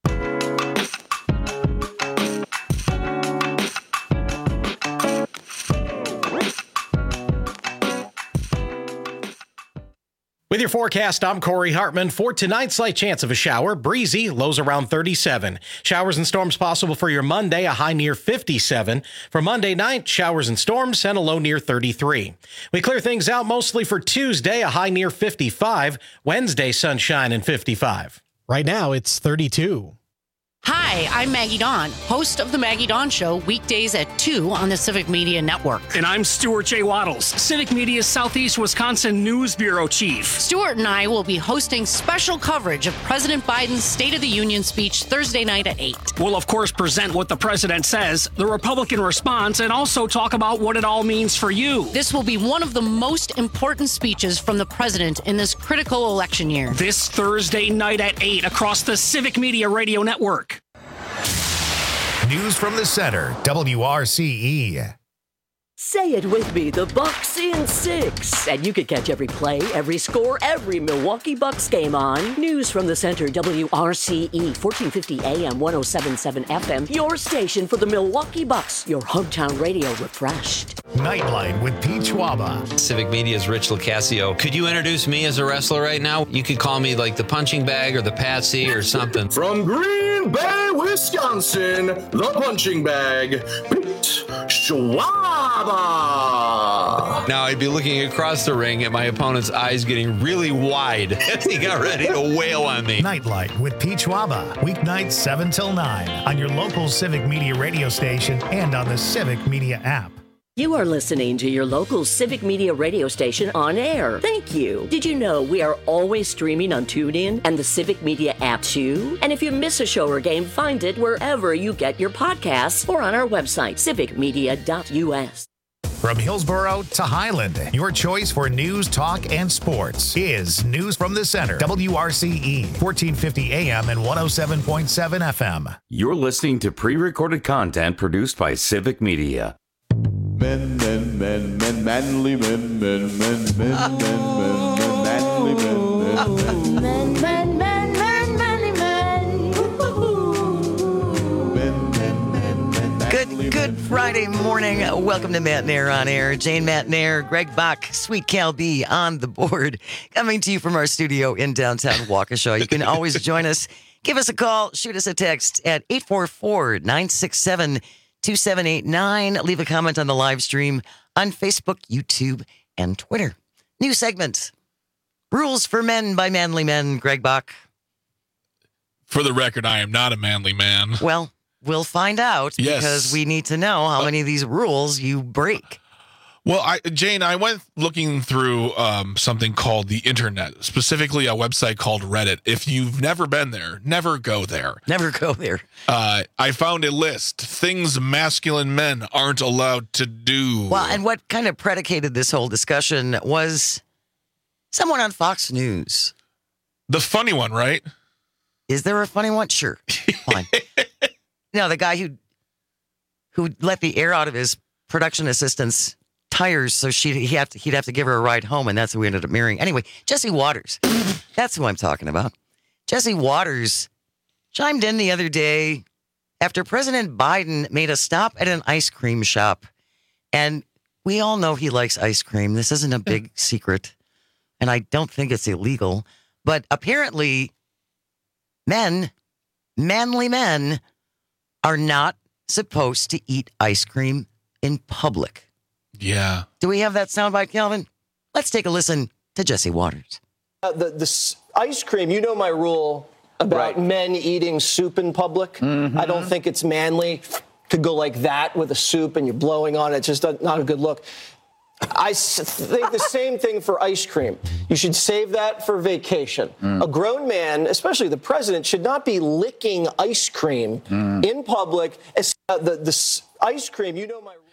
With your forecast, I'm Corey Hartman. For tonight, slight chance of a shower. Breezy, lows around thirty-seven. Showers and storms possible for your Monday, a high near fifty-seven. For Monday night, showers and storms and a low near thirty-three. We clear things out mostly for Tuesday, a high near fifty-five. Wednesday, sunshine and fifty-five. Right now, it's thirty-two. Hi, I'm Maggie Dawn, host of The Maggie Dawn Show, weekdays at two on the Civic Media Network. And I'm Stuart J. Waddles, Civic Media's Southeast Wisconsin News Bureau Chief. Stuart and I will be hosting special coverage of President Biden's State of the Union speech Thursday night at eight. We'll, of course, present what the president says, the Republican response, and also talk about what it all means for you. This will be one of the most important speeches from the president in this critical election year. This Thursday night at eight across the Civic Media Radio Network. News from the Center, W R C E. Say it with me, the Bucks in six. And you can catch every play, every score, every Milwaukee Bucks game on News from the Center, W R C E, fourteen fifty A M, one oh seven point seven F M, your station for the Milwaukee Bucks, your hometown radio refreshed. Nightlight with Pete Schwaba. Civic Media's Rich Locascio. Could you introduce me as a wrestler right now? You could call me like the punching bag or the Patsy or something. From Green Bay, Wisconsin, the punching bag, Pete Schwab. Now I'd be looking across the ring at my opponent's eyes getting really wide as he got ready to wail on me. Nightlight with Pete Schwaba, weeknights seven till nine on your local Civic Media radio station and on the Civic Media app. You are listening to your local Civic Media radio station on air. Thank you. Did you know we are always streaming on TuneIn and the Civic Media app too? And if you miss a show or game, find it wherever you get your podcasts or on our website, civic media dot u s. From Hillsboro to Highland, your choice for news, talk, and sports is News from the Center. W R C E, fourteen fifty A M and one oh seven point seven F M. You're listening to pre-recorded content produced by Civic Media. Men, men, men, men, manly men, men, men, men, men, men, men, manly men, men, men, men, men, men, manly men. Men, men, men, men, Good, good Friday morning. Welcome to Matt Nair on Air. Jane Matt Nair, Greg Bach, Sweet Cal B on the board. Coming to you from our studio in downtown Waukesha. You can always join us. Give us a call. Shoot us a text at eight four four, nine six seven, two seven eight nine. Leave a comment on the live stream on Facebook, YouTube, and Twitter. New segment. Rules for Men by Manly Men. Greg Bach. For the record, I am not a manly man. Well, we'll find out Yes. because we need to know how many of these rules you break. Well, I, Jane, I went looking through um, something called the internet, specifically a website called Reddit. If you've never been there, never go there. Never go there. Uh, I found a list. Things masculine men aren't allowed to do. Well, and what kind of predicated this whole discussion was someone on Fox News. The funny one, right? Is there a funny one? Sure. Fine. No, the guy who who let the air out of his production assistant's tires so she he have to, he'd have to give her a ride home, and that's who we ended up marrying. Anyway, Jesse Waters. That's who I'm talking about. Jesse Waters chimed in the other day after President Biden made a stop at an ice cream shop. And we all know he likes ice cream. This isn't a big secret. And I don't think it's illegal. But apparently, men, manly men, are not supposed to eat ice cream in public. Yeah. Do we have that soundbite, Calvin? Let's take a listen to Jesse Waters. Uh, the, the s- ice cream, you know my rule about men eating soup in public. Mm-hmm. I don't think it's manly to go like that with a soup and you're blowing on it. It's just a, not a good look. I s- think the same thing for ice cream. You should save that for vacation. Mm. A grown man, especially the president, should not be licking ice cream Mm. in public. As- uh, the, the s- ice cream, you know my rule.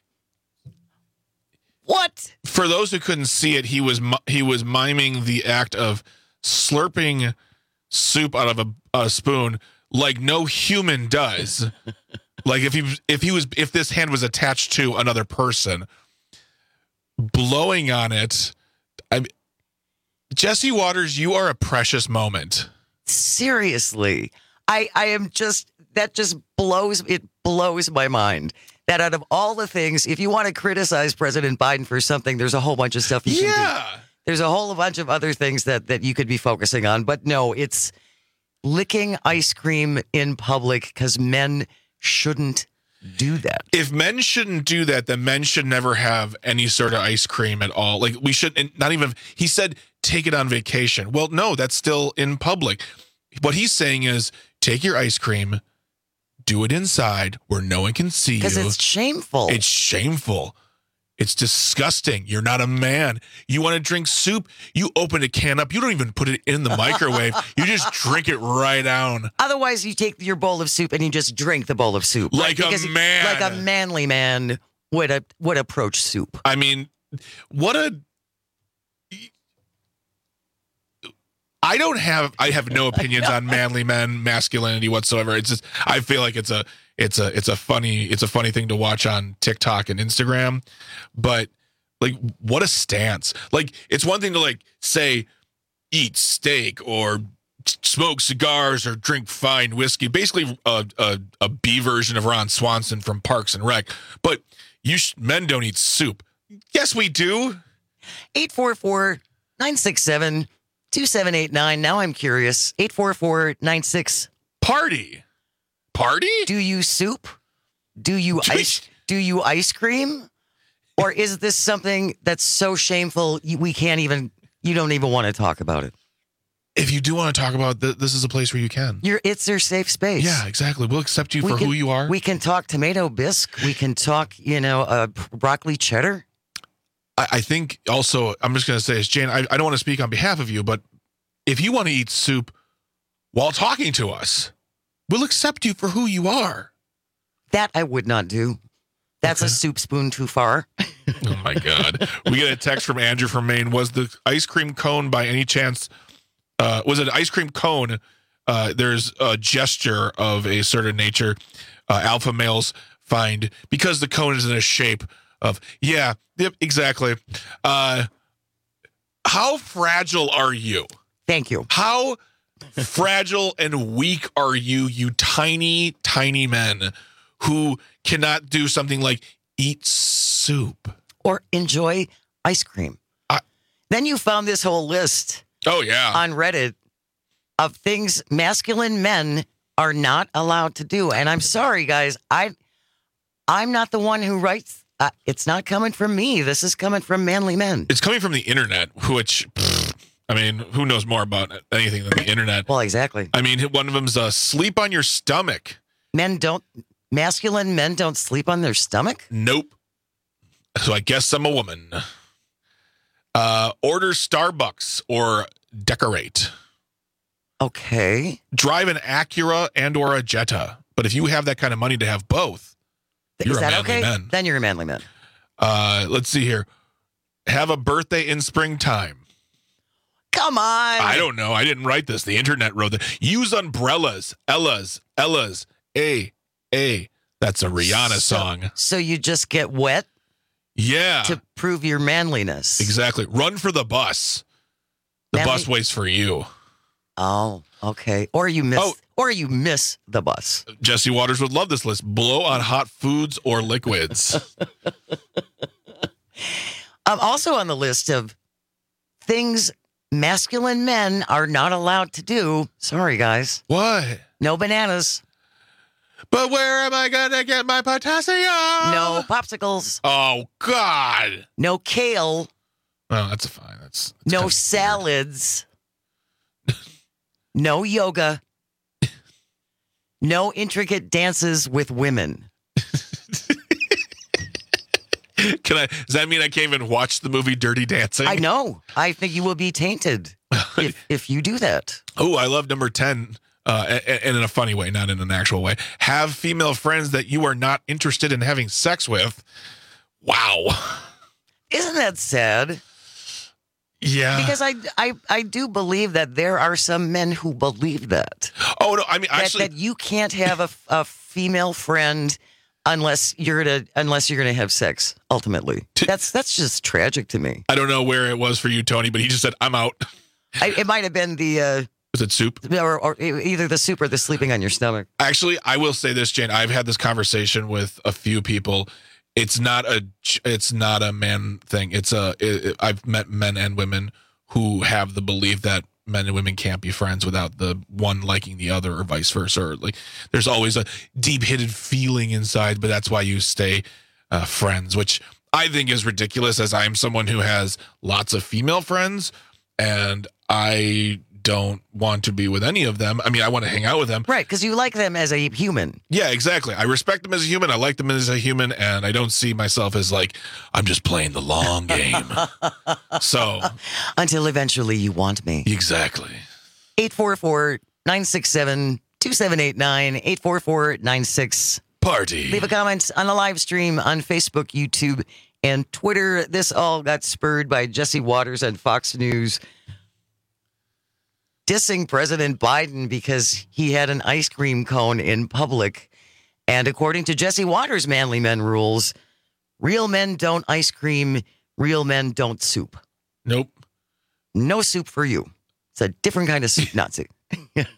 What? For those who couldn't see it, he was mi- he was miming the act of slurping soup out of a, a spoon like no human does. Like if he if he was if this hand was attached to another person, blowing on it. I Jesse Waters, you are a precious moment. Seriously, I I am just that just blows it blows my mind. That out of all the things, if you want to criticize President Biden for something, there's a whole bunch of stuff you can Yeah. do. There's a whole bunch of other things that, that you could be focusing on. But no, it's licking ice cream in public because men shouldn't do that. If men shouldn't do that, then men should never have any sort of ice cream at all. Like we should and not even, he said, take it on vacation. Well, no, that's still in public. What he's saying is take your ice cream, do it inside where no one can see you. Because it's shameful. It's shameful. It's disgusting. You're not a man. You want to drink soup? You open a can up. You don't even put it in the microwave. You just drink it right down. Otherwise, you take your bowl of soup and you just drink the bowl of soup. Like a Because man. Like a manly man would, a, would approach soup. I mean, what a... I don't have I have no opinions on manly men, masculinity whatsoever. It's just I feel like it's a it's a it's a funny it's a funny thing to watch on TikTok and Instagram. But like what a stance. Like it's one thing to like say eat steak or smoke cigars or drink fine whiskey. Basically a a, a B version of Ron Swanson from Parks and Rec. But you sh- men don't eat soup. Yes, we do. eight four four, nine six seven, two seven eight nine. Now I'm curious. eight four four, nine six. Party. Party? Do you soup? Do you ice do you ice cream? Or is this something that's so shameful you- we can't even, you don't even want to talk about it? If you do want to talk about th- this is a place where you can. You're, it's their safe space. Yeah, exactly. We'll accept you We for can- who you are. We can talk tomato bisque. We can talk, you know, uh, broccoli cheddar. I, I think also, I'm just going to say this, Jane, I, I don't want to speak on behalf of you, but if you want to eat soup while talking to us, we'll accept you for who you are. That I would not do. That's okay. A soup spoon too far. Oh, my God. We get a text from Andrew from Maine. Was the ice cream cone by any chance, uh, was it an ice cream cone? Uh, there's a gesture of a certain nature uh, alpha males find because the cone is in a shape of, yeah, yep, exactly. Uh, how fragile are you? Thank you. How fragile and weak are you, you tiny, tiny men who cannot do something like eat soup? Or enjoy ice cream. I, then you found this whole list. Oh, yeah. On Reddit of things masculine men are not allowed to do. And I'm sorry, guys. I, I'm not the one who writes. Uh, it's not coming from me. This is coming from manly men. It's coming from the internet, which, pfft, I mean, who knows more about anything than the internet? Well, exactly. I mean, one of them's uh, sleep on your stomach. Men don't, masculine men don't sleep on their stomach? Nope. So I guess I'm a woman. Uh, order Starbucks or decorate. Okay. Drive an Acura and or a Jetta. But if you have that kind of money to have both, Is you're that a manly okay? man. Then you're a manly man. Uh, let's see here. Have a birthday in springtime. Come on. I don't know. I didn't write this. The internet wrote that. Use umbrellas. Ella's. Ella's. A. A. That's a Rihanna so, song. So you just get wet? Yeah. To prove your manliness. Exactly. Run for the bus. The Manly- bus waits for you. Oh, okay. Or you miss, oh. or you miss the bus. Jesse Waters would love this list. Blow on hot foods or liquids. I'm also on the list of things masculine men are not allowed to do. Sorry, guys. What? No bananas. But where am I going to get my potassium? No popsicles. Oh, God. No kale. Oh, that's fine. That's, that's no salads. No yoga. No intricate dances with women. Can I? Does that mean I can't even watch the movie Dirty Dancing? I know. I think you will be tainted if, if you do that. Oh, I love number ten. Uh, and in a funny way, not in an actual way. Have female friends that you are not interested in having sex with. Wow. Isn't that sad? Yeah. Because I, I, I do believe that there are some men who believe that. Oh, no, I mean, that, actually. That you can't have a, a female friend unless you're gonna unless you're gonna have sex, ultimately. That's that's just tragic to me. I don't know where it was for you, Tony, but he just said, I'm out. I, it might have been the... Uh, Was it soup? Or, or either the soup or the sleeping on your stomach. Actually, I will say this, Jane. I've had this conversation with a few people. It's not a it's not a man thing. It's a it, I've met men and women who have the belief that men and women can't be friends without the one liking the other, or vice versa. Or like, there's always a deep hidden feeling inside, but that's why you stay uh, friends, which I think is ridiculous. As I'm someone who has lots of female friends, and I don't want to be with any of them. I mean, I want to hang out with them. Right, because you like them as a human. Yeah, exactly. I respect them as a human. I like them as a human, and I don't see myself as like, I'm just playing the long game. So. Until eventually you want me. Exactly. eight four four, nine six seven, two seven eight nine, eight four four, nine six. Party. Leave a comment on the live stream on Facebook, YouTube, and Twitter. This all got spurred by Jesse Waters on Fox News dissing President Biden because he had an ice cream cone in public. And according to Jesse Waters' Manly Men rules, real men don't ice cream, real men don't soup. Nope. No soup for you. It's a different kind of soup, Nazi. and,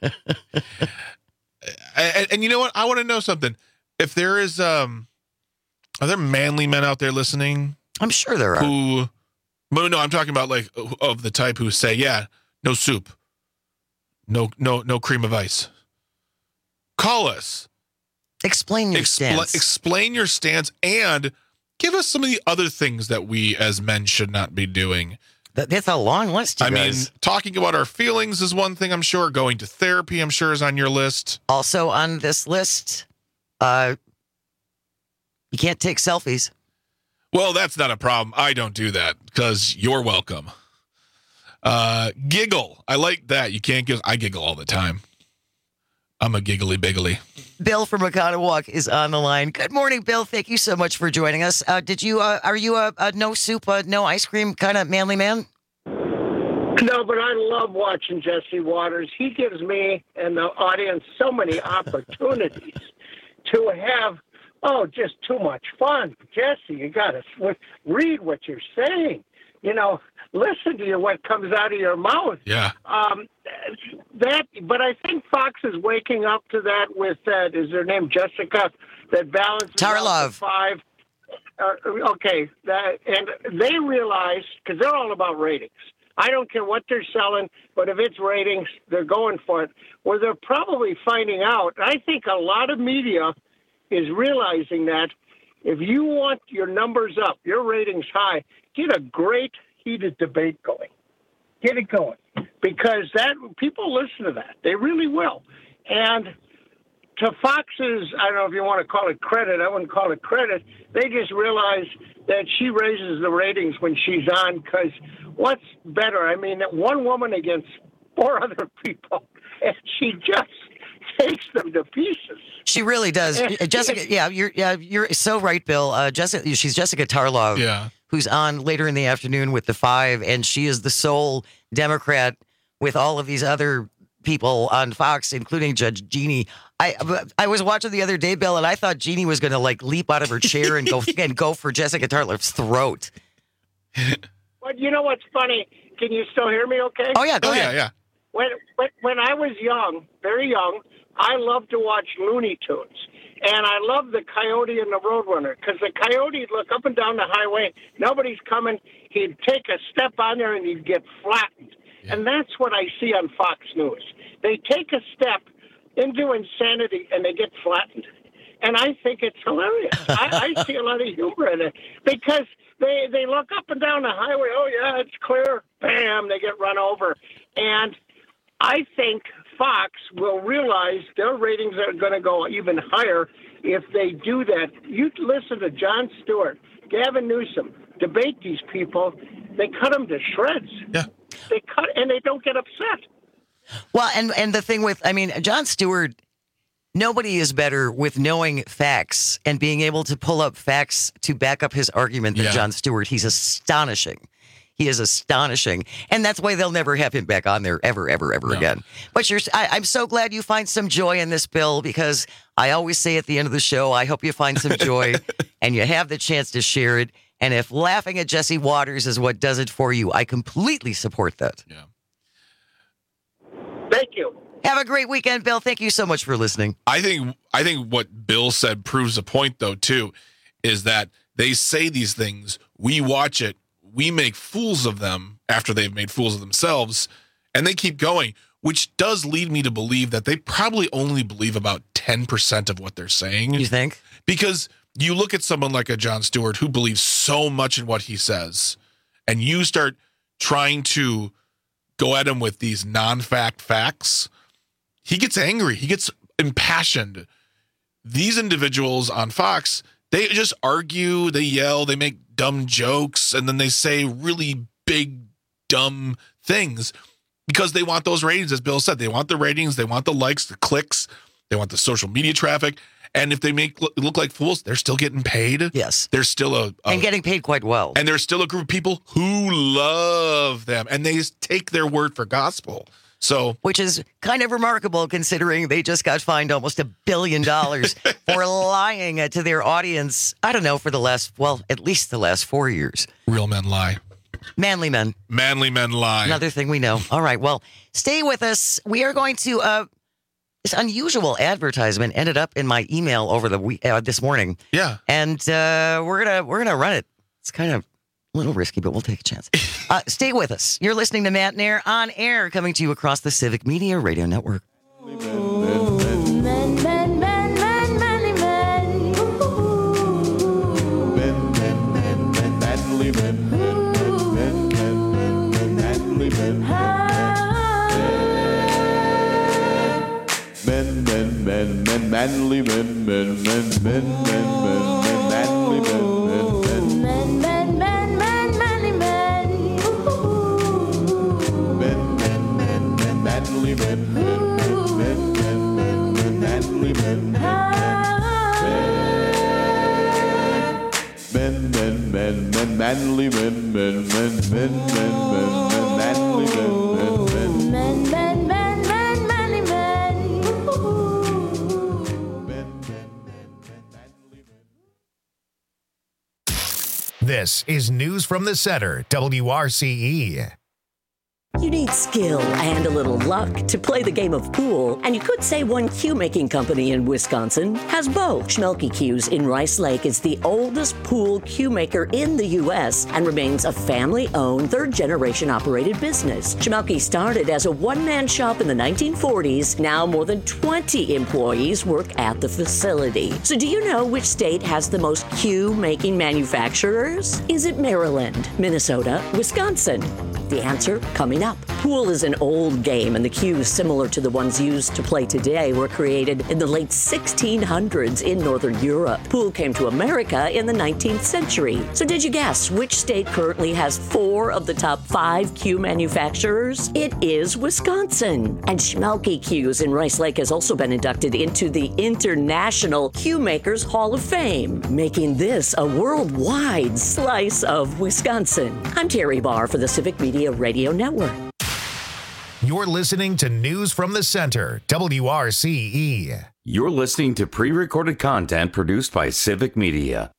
and you know what? I want to know something. If there is, um, are there manly men out there listening? I'm sure there are. Who, no, no, I'm talking about like of the type who say, yeah, no soup. No, no, no cream of ice. Call us. Explain your Expl- stance. Explain your stance and give us some of the other things that we as men should not be doing. That, that's a long list, you I guys. mean, talking about our feelings is one thing, I'm sure. Going to therapy, I'm sure, is on your list. Also on this list, uh, you can't take selfies. Well, that's not a problem. I don't do that because you're welcome. Uh, giggle. I like that. You can't give. I giggle all the time. I'm a giggly biggly. Bill from Oconomowoc is on the line. Good morning, Bill. Thank you so much for joining us. Uh, did you? Uh, are you a, a no soup, uh, no ice cream kind of manly man? No, but I love watching Jesse Waters. He gives me and the audience so many opportunities to have, oh, just too much fun. Jesse, you got to read what you're saying. You know, listen to you, what comes out of your mouth. Yeah. Um, that, but I think Fox is waking up to that with that. Is her name Jessica? That balances Tarlov. out the five. Uh, okay, that, and they realize because they're all about ratings. I don't care what they're selling, but if it's ratings, they're going for it. Well, they're probably finding out. I think a lot of media is realizing that if you want your numbers up, your ratings high, get a great heated debate going. Get it going. Because that people listen to that. They really will. And to Fox's, I don't know if you want to call it credit, I wouldn't call it credit, they just realize that she raises the ratings when she's on because what's better? I mean, one woman against four other people, and she just takes them to pieces. She really does. And, Jessica, yeah, you're yeah, you're so right, Bill. Uh, Jessica, she's Jessica Tarlov, yeah. who's on later in the afternoon with the Five, and she is the sole Democrat with all of these other people on Fox, including Judge Jeannie. I I was watching the other day, Bill, and I thought Jeannie was going to like leap out of her chair and go and go for Jessica Tarlov's throat. But you know what's funny? Can you still hear me? Okay. Oh yeah, go oh, ahead. yeah, yeah. When, when when I was young, very young, I loved to watch Looney Tunes. And I loved the Coyote and the Roadrunner because the Coyote would look up and down the highway. Nobody's coming. He'd take a step on there and he'd get flattened. Yeah. And that's what I see on Fox News. They take a step into insanity and they get flattened. And I think it's hilarious. I, I see a lot of humor in it because they, they look up and down the highway. Oh, yeah, it's clear. Bam, they get run over. And I think Fox will realize their ratings are going to go even higher if they do that. You listen to Jon Stewart, Gavin Newsom, debate these people. They cut them to shreds. Yeah. They cut, and they don't get upset. Well, and, and the thing with, I mean, Jon Stewart, nobody is better with knowing facts and being able to pull up facts to back up his argument than Yeah. Jon Stewart. He's astonishing. He is astonishing. And that's why they'll never have him back on there ever, ever, ever No. again. But you're, I, I'm so glad you find some joy in this, Bill, because I always say at the end of the show, I hope you find some joy and you have the chance to share it. And if laughing at Jesse Waters is what does it for you, I completely support that. Yeah. Thank you. Have a great weekend, Bill. Thank you so much for listening. I think I think what Bill said proves a point, though, too, is that they say these things, we watch it, we make fools of them after they've made fools of themselves, and they keep going, which does lead me to believe that they probably only believe about ten percent of what they're saying. You think? Because you look at someone like a Jon Stewart who believes so much in what he says, and you start trying to go at him with these non-fact facts, he gets angry. He gets impassioned. These individuals on Fox, they just argue, they yell, they make dumb jokes, and then they say really big, dumb things because they want those ratings, as Bill said. They want the ratings, they want the likes, the clicks, they want the social media traffic. And if they make look, look like fools, they're still getting paid. Yes. There's still a, a... And getting paid quite well. And there's still a group of people who love them, and they take their word for gospel. So, which is kind of remarkable considering they just got fined almost a billion dollars for lying to their audience. I don't know, for the last, well, at least the last four years. Real men lie. Manly men. Manly men lie. Another thing we know. All right. Well, stay with us. We are going to, uh, this unusual advertisement ended up in my email over the week, uh, this morning. Yeah. And uh, we're going to, we're going to run it. It's kind of a little risky, but we'll take a chance. Uh, stay with us. You're listening to Matt Nair on air, coming to you across the Civic Media Radio Network. Men, men, men, men, men, men, Men, men, men, men, manly men, men, men, men, men, men, men, manly men, men, men, men, men, men, men, manly men. Men, men, men, men, manly men, men, men, men, men, men, men, manly men. Men, men, men, men, manly men, men, men, men, men, men, men, manly men, men, men, men, men, men, men, manly men. This is News from the Center, W R C E. You need skill and a little luck to play the game of pool, and you could say one cue-making company in Wisconsin has both. Schmelke Cues in Rice Lake is the oldest pool cue maker in the U S and remains a family-owned, third-generation operated business. Schmelke started as a one-man shop in the nineteen forties. Now more than twenty employees work at the facility. So do you know which state has the most cue-making manufacturers? Is it Maryland, Minnesota, Wisconsin? The answer coming up. Pool is an old game, and the cues, similar to the ones used to play today, were created in the late sixteen hundreds in Northern Europe. Pool came to America in the nineteenth century. So did you guess which state currently has four of the top five cue manufacturers? It is Wisconsin. And Schmelke Cues in Rice Lake has also been inducted into the International Cue Makers Hall of Fame, making this a worldwide slice of Wisconsin. I'm Terry Barr for the Civic Media Radio Network. You're listening to News from the Center, W R C E. You're listening to pre-recorded content produced by Civic Media.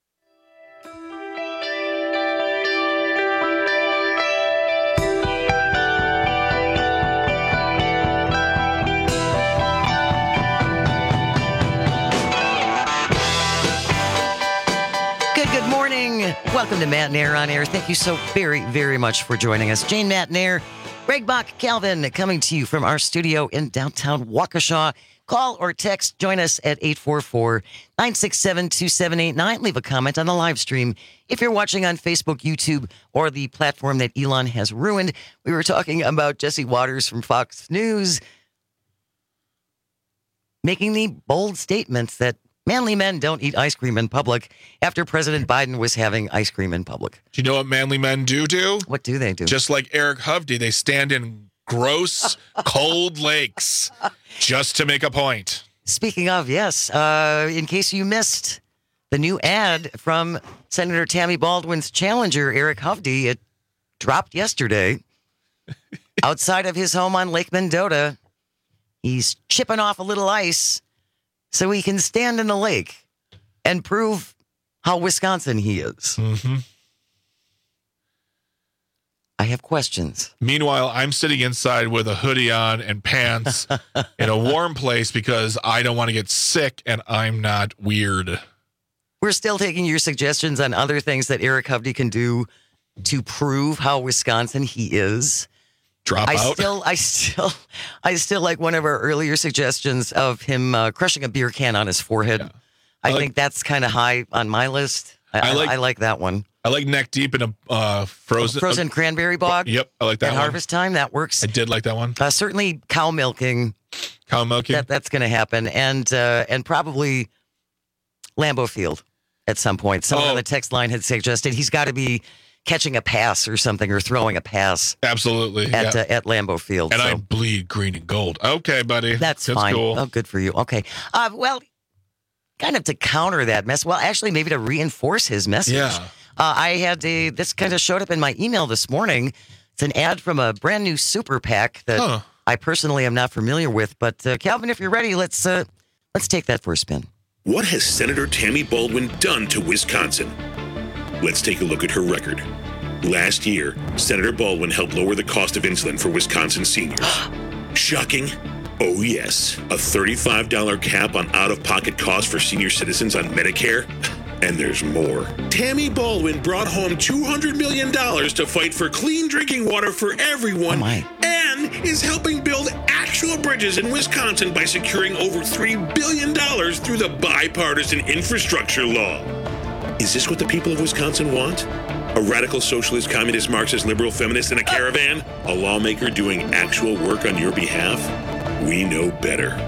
Good, good morning. Welcome to Matt and Air on Air. Thank you so very, very much for joining us. Jane, Matt and Air, Greg Bach, Calvin, coming to you from our studio in downtown Waukesha. Call or text. Join us at eight four four, nine six seven, two seven eight nine. Leave a comment on the live stream. If you're watching on Facebook, YouTube, or the platform that Elon has ruined, we were talking about Jesse Waters from Fox News making the bold statements that manly men don't eat ice cream in public after President Biden was having ice cream in public. Do you know what manly men do do? What do they do? Just like Eric Hovde, they stand in gross, cold lakes just to make a point. Speaking of, yes, uh, in case you missed the new ad from Senator Tammy Baldwin's challenger, Eric Hovde, it dropped yesterday outside of his home on Lake Mendota. He's chipping off a little ice so he can stand in the lake and prove how Wisconsin he is. Mm-hmm. I have questions. Meanwhile, I'm sitting inside with a hoodie on and pants in a warm place because I don't want to get sick and I'm not weird. We're still taking your suggestions on other things that Eric Hovde can do to prove how Wisconsin he is. Drop I out. still, I still, I still like one of our earlier suggestions of him uh, crushing a beer can on his forehead. Yeah. I, I like, think that's kind of high on my list. I, I like, I like that one. I like neck deep in a uh, frozen, a frozen uh, cranberry bog. Yep, I like that. At one. Harvest time, that works. I did like that one. Uh, certainly, cow milking. Cow milking. That, that's going to happen, and uh, and probably Lambeau Field at some point. Someone oh. on the text line had suggested he's got to be catching a pass or something, or throwing a pass. Absolutely. At yeah. uh, at Lambeau Field. And so. I bleed green and gold. Okay, buddy. That's, That's fine. Cool. Oh, good for you. Okay. Uh, well, kind of to counter that mess. Well, actually, maybe to reinforce his message. Yeah. Uh, I had a, this kind of showed up in my email this morning. It's an ad from a brand new super PAC that huh. I personally am not familiar with. But uh, Calvin, if you're ready, let's uh, let's take that for a spin. What has Senator Tammy Baldwin done to Wisconsin? Let's take a look at her record. Last year, Senator Baldwin helped lower the cost of insulin for Wisconsin seniors. Shocking? Oh, yes. A thirty-five dollars cap on out-of-pocket costs for senior citizens on Medicare? And there's more. Tammy Baldwin brought home two hundred million dollars to fight for clean drinking water for everyone oh and is helping build actual bridges in Wisconsin by securing over three billion dollars through the bipartisan infrastructure law. Is this what the people of Wisconsin want? A radical socialist, communist, Marxist, liberal, feminist in a caravan? A lawmaker doing actual work on your behalf? We know better.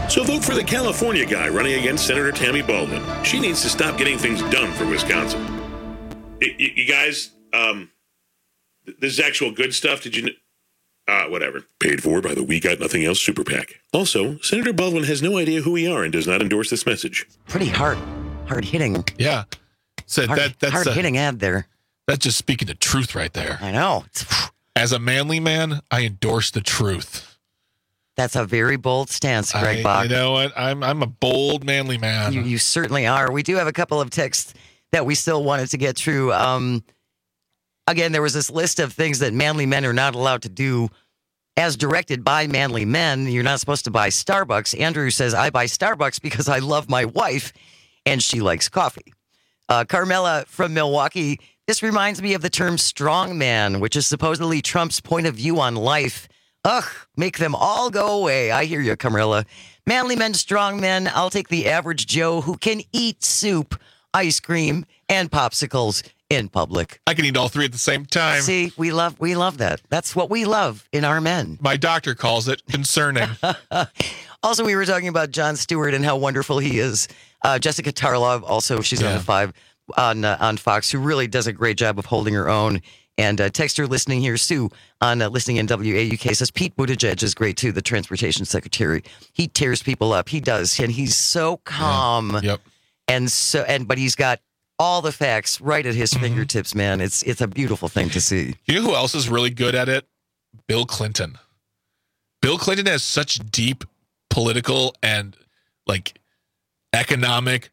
So vote for the California guy running against Senator Tammy Baldwin. She needs to stop getting things done for Wisconsin. Y- y- you guys, um, th- this is actual good stuff. Did you... Kn- Ah, uh, whatever. Paid for by the We Got Nothing Else Super PAC. Also, Senator Baldwin has no idea who we are and does not endorse this message. Pretty hard, hard hitting. Yeah. So hard, that, that's hard a, hitting ad there. That's just speaking the truth right there. I know. As a manly man, I endorse the truth. That's a very bold stance, Greg I, Bach. You know what? I'm I'm a bold, manly man. You, you certainly are. We do have a couple of texts that we still wanted to get through. Um, again, there was this list of things that manly men are not allowed to do as directed by manly men. You're not supposed to buy Starbucks. Andrew says, I buy Starbucks because I love my wife and she likes coffee. Uh, Carmela from Milwaukee, this reminds me of the term strongman, which is supposedly Trump's point of view on life. Ugh, make them all go away. I hear you, Carmela. Manly men, strong men. I'll take the average Joe who can eat soup, ice cream, and popsicles in public. I can eat all three at the same time. See, we love we love that. That's what we love in our men. My doctor calls it concerning. Also, we were talking about Jon Stewart and how wonderful he is. Uh, Jessica Tarlov, also, she's Yeah. on the five on uh, on Fox, who really does a great job of holding her own. And uh, texter listening here, Sue, on uh, listening in W A U K, says Pete Buttigieg is great too, the transportation secretary. He tears people up. He does, and he's so calm. Yeah. Yep. And so, and but he's got all the facts right at his mm-hmm. fingertips, man. It's it's a beautiful thing to see. You know who else is really good at it? Bill Clinton. Bill Clinton has such deep political and like economic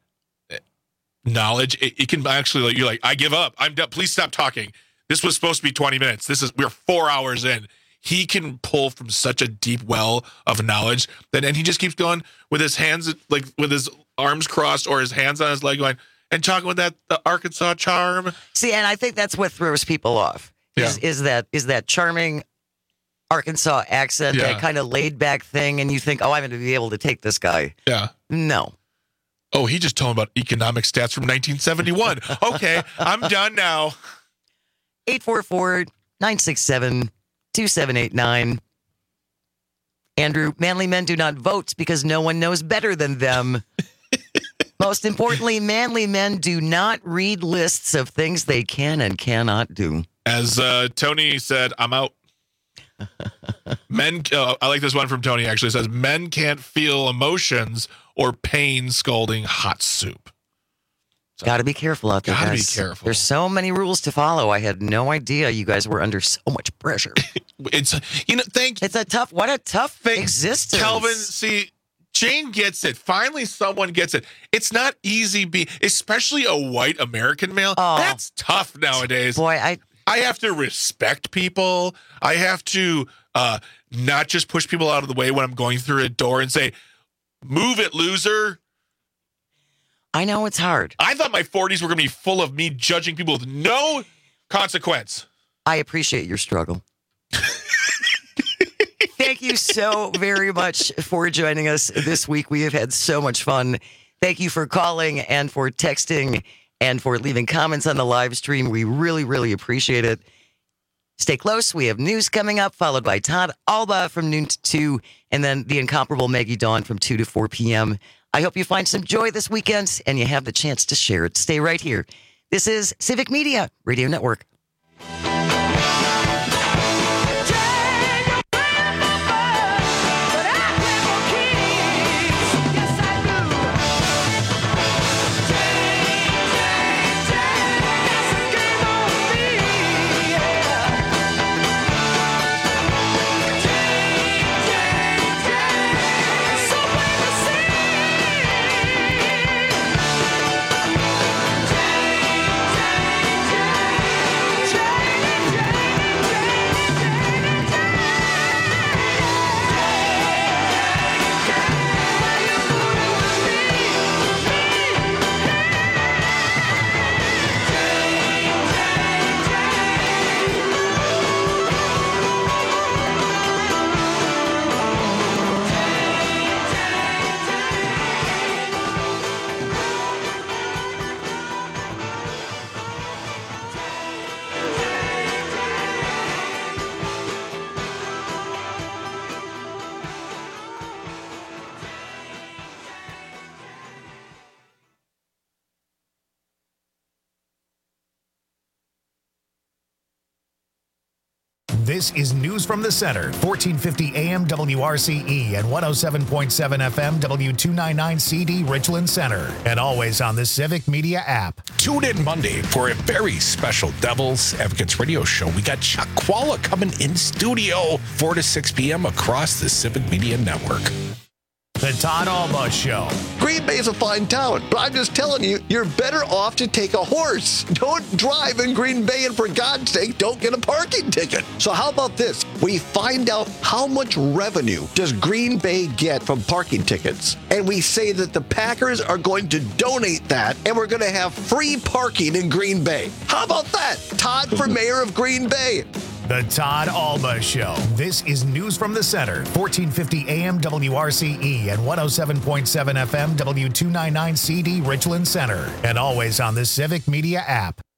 knowledge. It, it can actually, like, you're like, I give up. I'm done. Please stop talking. This was supposed to be twenty minutes. This is, we're four hours in. He can pull from such a deep well of knowledge that, and he just keeps going with his hands, like with his arms crossed or his hands on his leg going and talking with that the Arkansas charm. See, and I think that's what throws people off is, yeah. is that, is that charming Arkansas accent, Yeah. that kind of laid back thing. And you think, oh, I'm going to be able to take this guy. Yeah. No. Oh, he just told about economic stats from nineteen seventy-one. Okay, I'm done now. eight four four, nine six seven, two seven eight nine. Andrew, manly men do not vote because no one knows better than them. Most importantly, manly men do not read lists of things they can and cannot do. As uh, Tony said, I'm out. Men, uh, I like this one from Tony, actually. It says, men can't feel emotions or pain scalding hot soup. So, got to be careful out there, gotta guys. be careful. There's so many rules to follow. I had no idea you guys were under so much pressure. It's, you know, thank It's a tough, what a tough thank, existence. Kelvin, see, Jane gets it. Finally, someone gets it. It's not easy, be, especially a white American male. Oh. That's tough nowadays. Boy, I... I have to respect people. I have to uh, not just push people out of the way when I'm going through a door and say, move it, loser. I know it's hard. I thought my forties were going to be full of me judging people with no consequence. I appreciate your struggle. Thank you so very much for joining us this week. We have had so much fun. Thank you for calling and for texting and for leaving comments on the live stream. We really, really appreciate it. Stay close. We have news coming up, followed by Todd Alba from noon to two, and then the incomparable Maggie Dawn from two to four p.m. I hope you find some joy this weekend and you have the chance to share it. Stay right here. This is Civic Media Radio Network. This is News from the Center, fourteen fifty A M W R C E and one oh seven point seven F M W two ninety-nine C D Richland Center. And always on the Civic Media app. Tune in Monday for a very special Devil's Advocates radio show. We got Chuck Qualla coming in studio, four to six p.m. across the Civic Media Network. The Todd Alba Show. Green Bay is a fine town, but I'm just telling you, you're better off to take a horse. Don't drive in Green Bay, and for God's sake, don't get a parking ticket. So how about this? We find out how much revenue does Green Bay get from parking tickets, and we say that the Packers are going to donate that, and we're going to have free parking in Green Bay. How about that? Todd for mayor of Green Bay. The Todd Alba Show. This is News from the Center, fourteen fifty A M W R C E and one oh seven point seven F M W two ninety-nine C D Richland Center. And always on the Civic Media app.